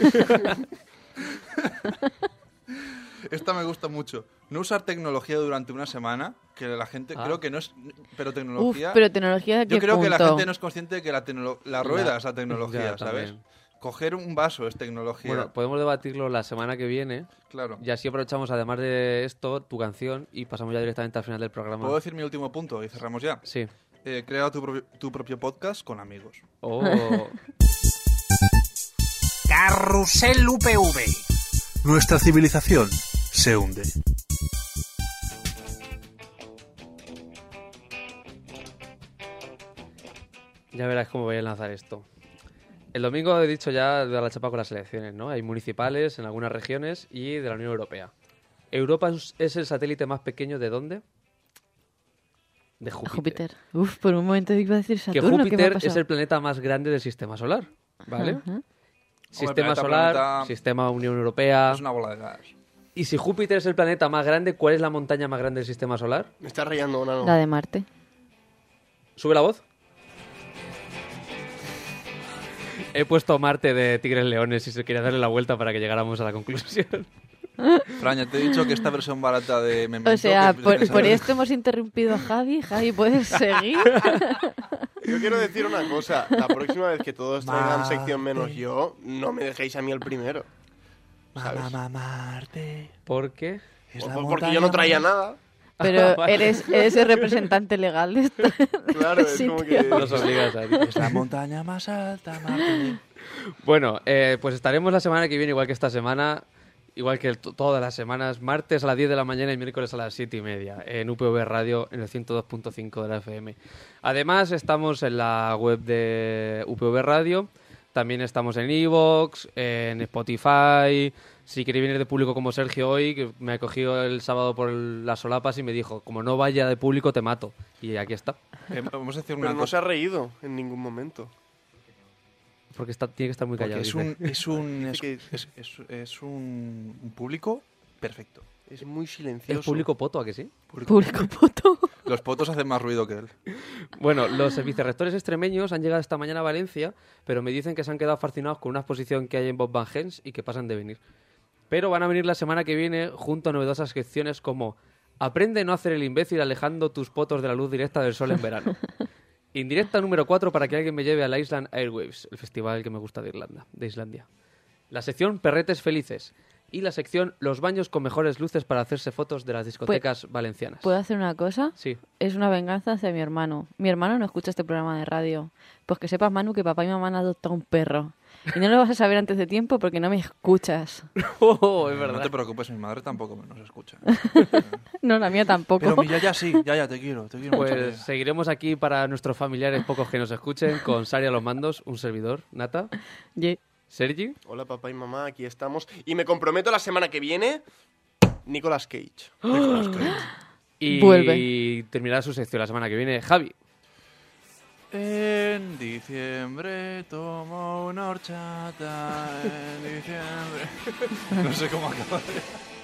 esta me gusta mucho. No usar tecnología durante una semana, que la gente Ah. creo que no es... Pero uf, tecnología... pero tecnología de Yo qué creo que la punto? gente no es consciente de que la, tecno- la rueda Ya, es la tecnología, ya, ¿sabes? también. Coger un vaso es tecnología. Bueno, podemos debatirlo la semana que viene claro. y así aprovechamos además de esto tu canción y pasamos ya directamente al final del programa. ¿Puedo decir mi último punto y cerramos ya? Sí. Eh, crea tu, propio- tu propio podcast con amigos. Oh. Carrusel U P V. Nuestra civilización se hunde. Ya verás cómo voy a lanzar esto. El domingo he dicho ya de dar la chapa con las elecciones, ¿no? Hay municipales en algunas regiones y de la Unión Europea. ¿Europa es- es el satélite más pequeño de dónde? De Júpiter. Júpiter. Uf, por un momento iba a decir Que Saturno. ¿qué me ha Júpiter es pasado? el planeta más grande del sistema solar, ¿vale? Ajá. Sistema planeta, solar, planeta- sistema Unión Europea. Es una bola de gas. Y si Júpiter es el planeta más grande, ¿cuál es la montaña más grande del sistema solar? Me está rayando, Nano. La de Marte. ¿Sube la voz? He puesto Marte de Tigres Leones y se quería darle la vuelta para que llegáramos a la conclusión. Fran, ya te he dicho que esta versión barata de Memento... O sea, que- por, que- por esto hemos interrumpido a Javi. Javi, ¿puedes seguir? Yo quiero decir una cosa. La próxima vez que todos traigan sección menos yo, no me dejéis a mí el primero. ¿Sabes? Mamá Marte. ¿Por qué? Es Por- la porque montaña yo no traía más- nada. Pero Vale. eres, eres el representante legal de esto. Claro, es como que... Nos obligas a ello. Es la montaña más alta, Marte. Bueno, eh, pues estaremos la semana que viene, igual que esta semana, igual que t- todas las semanas, martes a las diez de la mañana y miércoles a las siete y media, en U P V Radio, en el ciento dos punto cinco de la F M. Además, estamos en la web de U P V Radio, también estamos en iVoox, en Spotify. Si queréis venir de público como Sergio hoy, que me ha cogido el sábado por el- las solapas y me dijo, como no vaya de público te mato. Y aquí está, Eh, vamos a decir una Pero no se cosa. ha reído en ningún momento. porque está, tiene que estar muy Porque callado. es dice. un, es, un, es, Dice que- es- es- es un, un público perfecto. Es muy silencioso. ¿Es público poto, a que sí? Público puto. Los potos hacen más ruido que él. Bueno, los vicerrectores extremeños han llegado esta mañana a Valencia, pero me dicen que se han quedado fascinados con una exposición que hay en Bob Van Gens y que pasan de venir. Pero van a venir la semana que viene junto a novedosas secciones como Aprende a no hacer el imbécil alejando tus potos de la luz directa del sol en verano. Indirecta número cuatro para que alguien me lleve a la Island Airwaves, el festival que me gusta de Irlanda, de Islandia. La sección Perretes Felices y la sección Los baños con mejores luces para hacerse fotos de las discotecas valencianas. ¿Puedo hacer una cosa? Sí. Es una venganza hacia mi hermano. Mi hermano no escucha este programa de radio. Pues que sepas, Manu, que papá y mamá han adoptado un perro. Y no lo vas a saber antes de tiempo porque no me escuchas. Oh, es No verdad. te preocupes, mi madre tampoco nos escucha. No, la mía tampoco. Pero mi Yaya sí, Yaya, te quiero, te quiero mucho. Pues Yaya. seguiremos aquí para nuestros familiares pocos que nos escuchen con Sari a los mandos, un servidor, Nata, Ye. Sergi. Hola, papá y mamá, aquí estamos. Y me comprometo la semana que viene, Nicolas Cage. Nicolas Cage. Y Vuelve. terminará su sección la semana que viene. Javi. En diciembre tomo una horchata. En diciembre. No sé cómo acabar.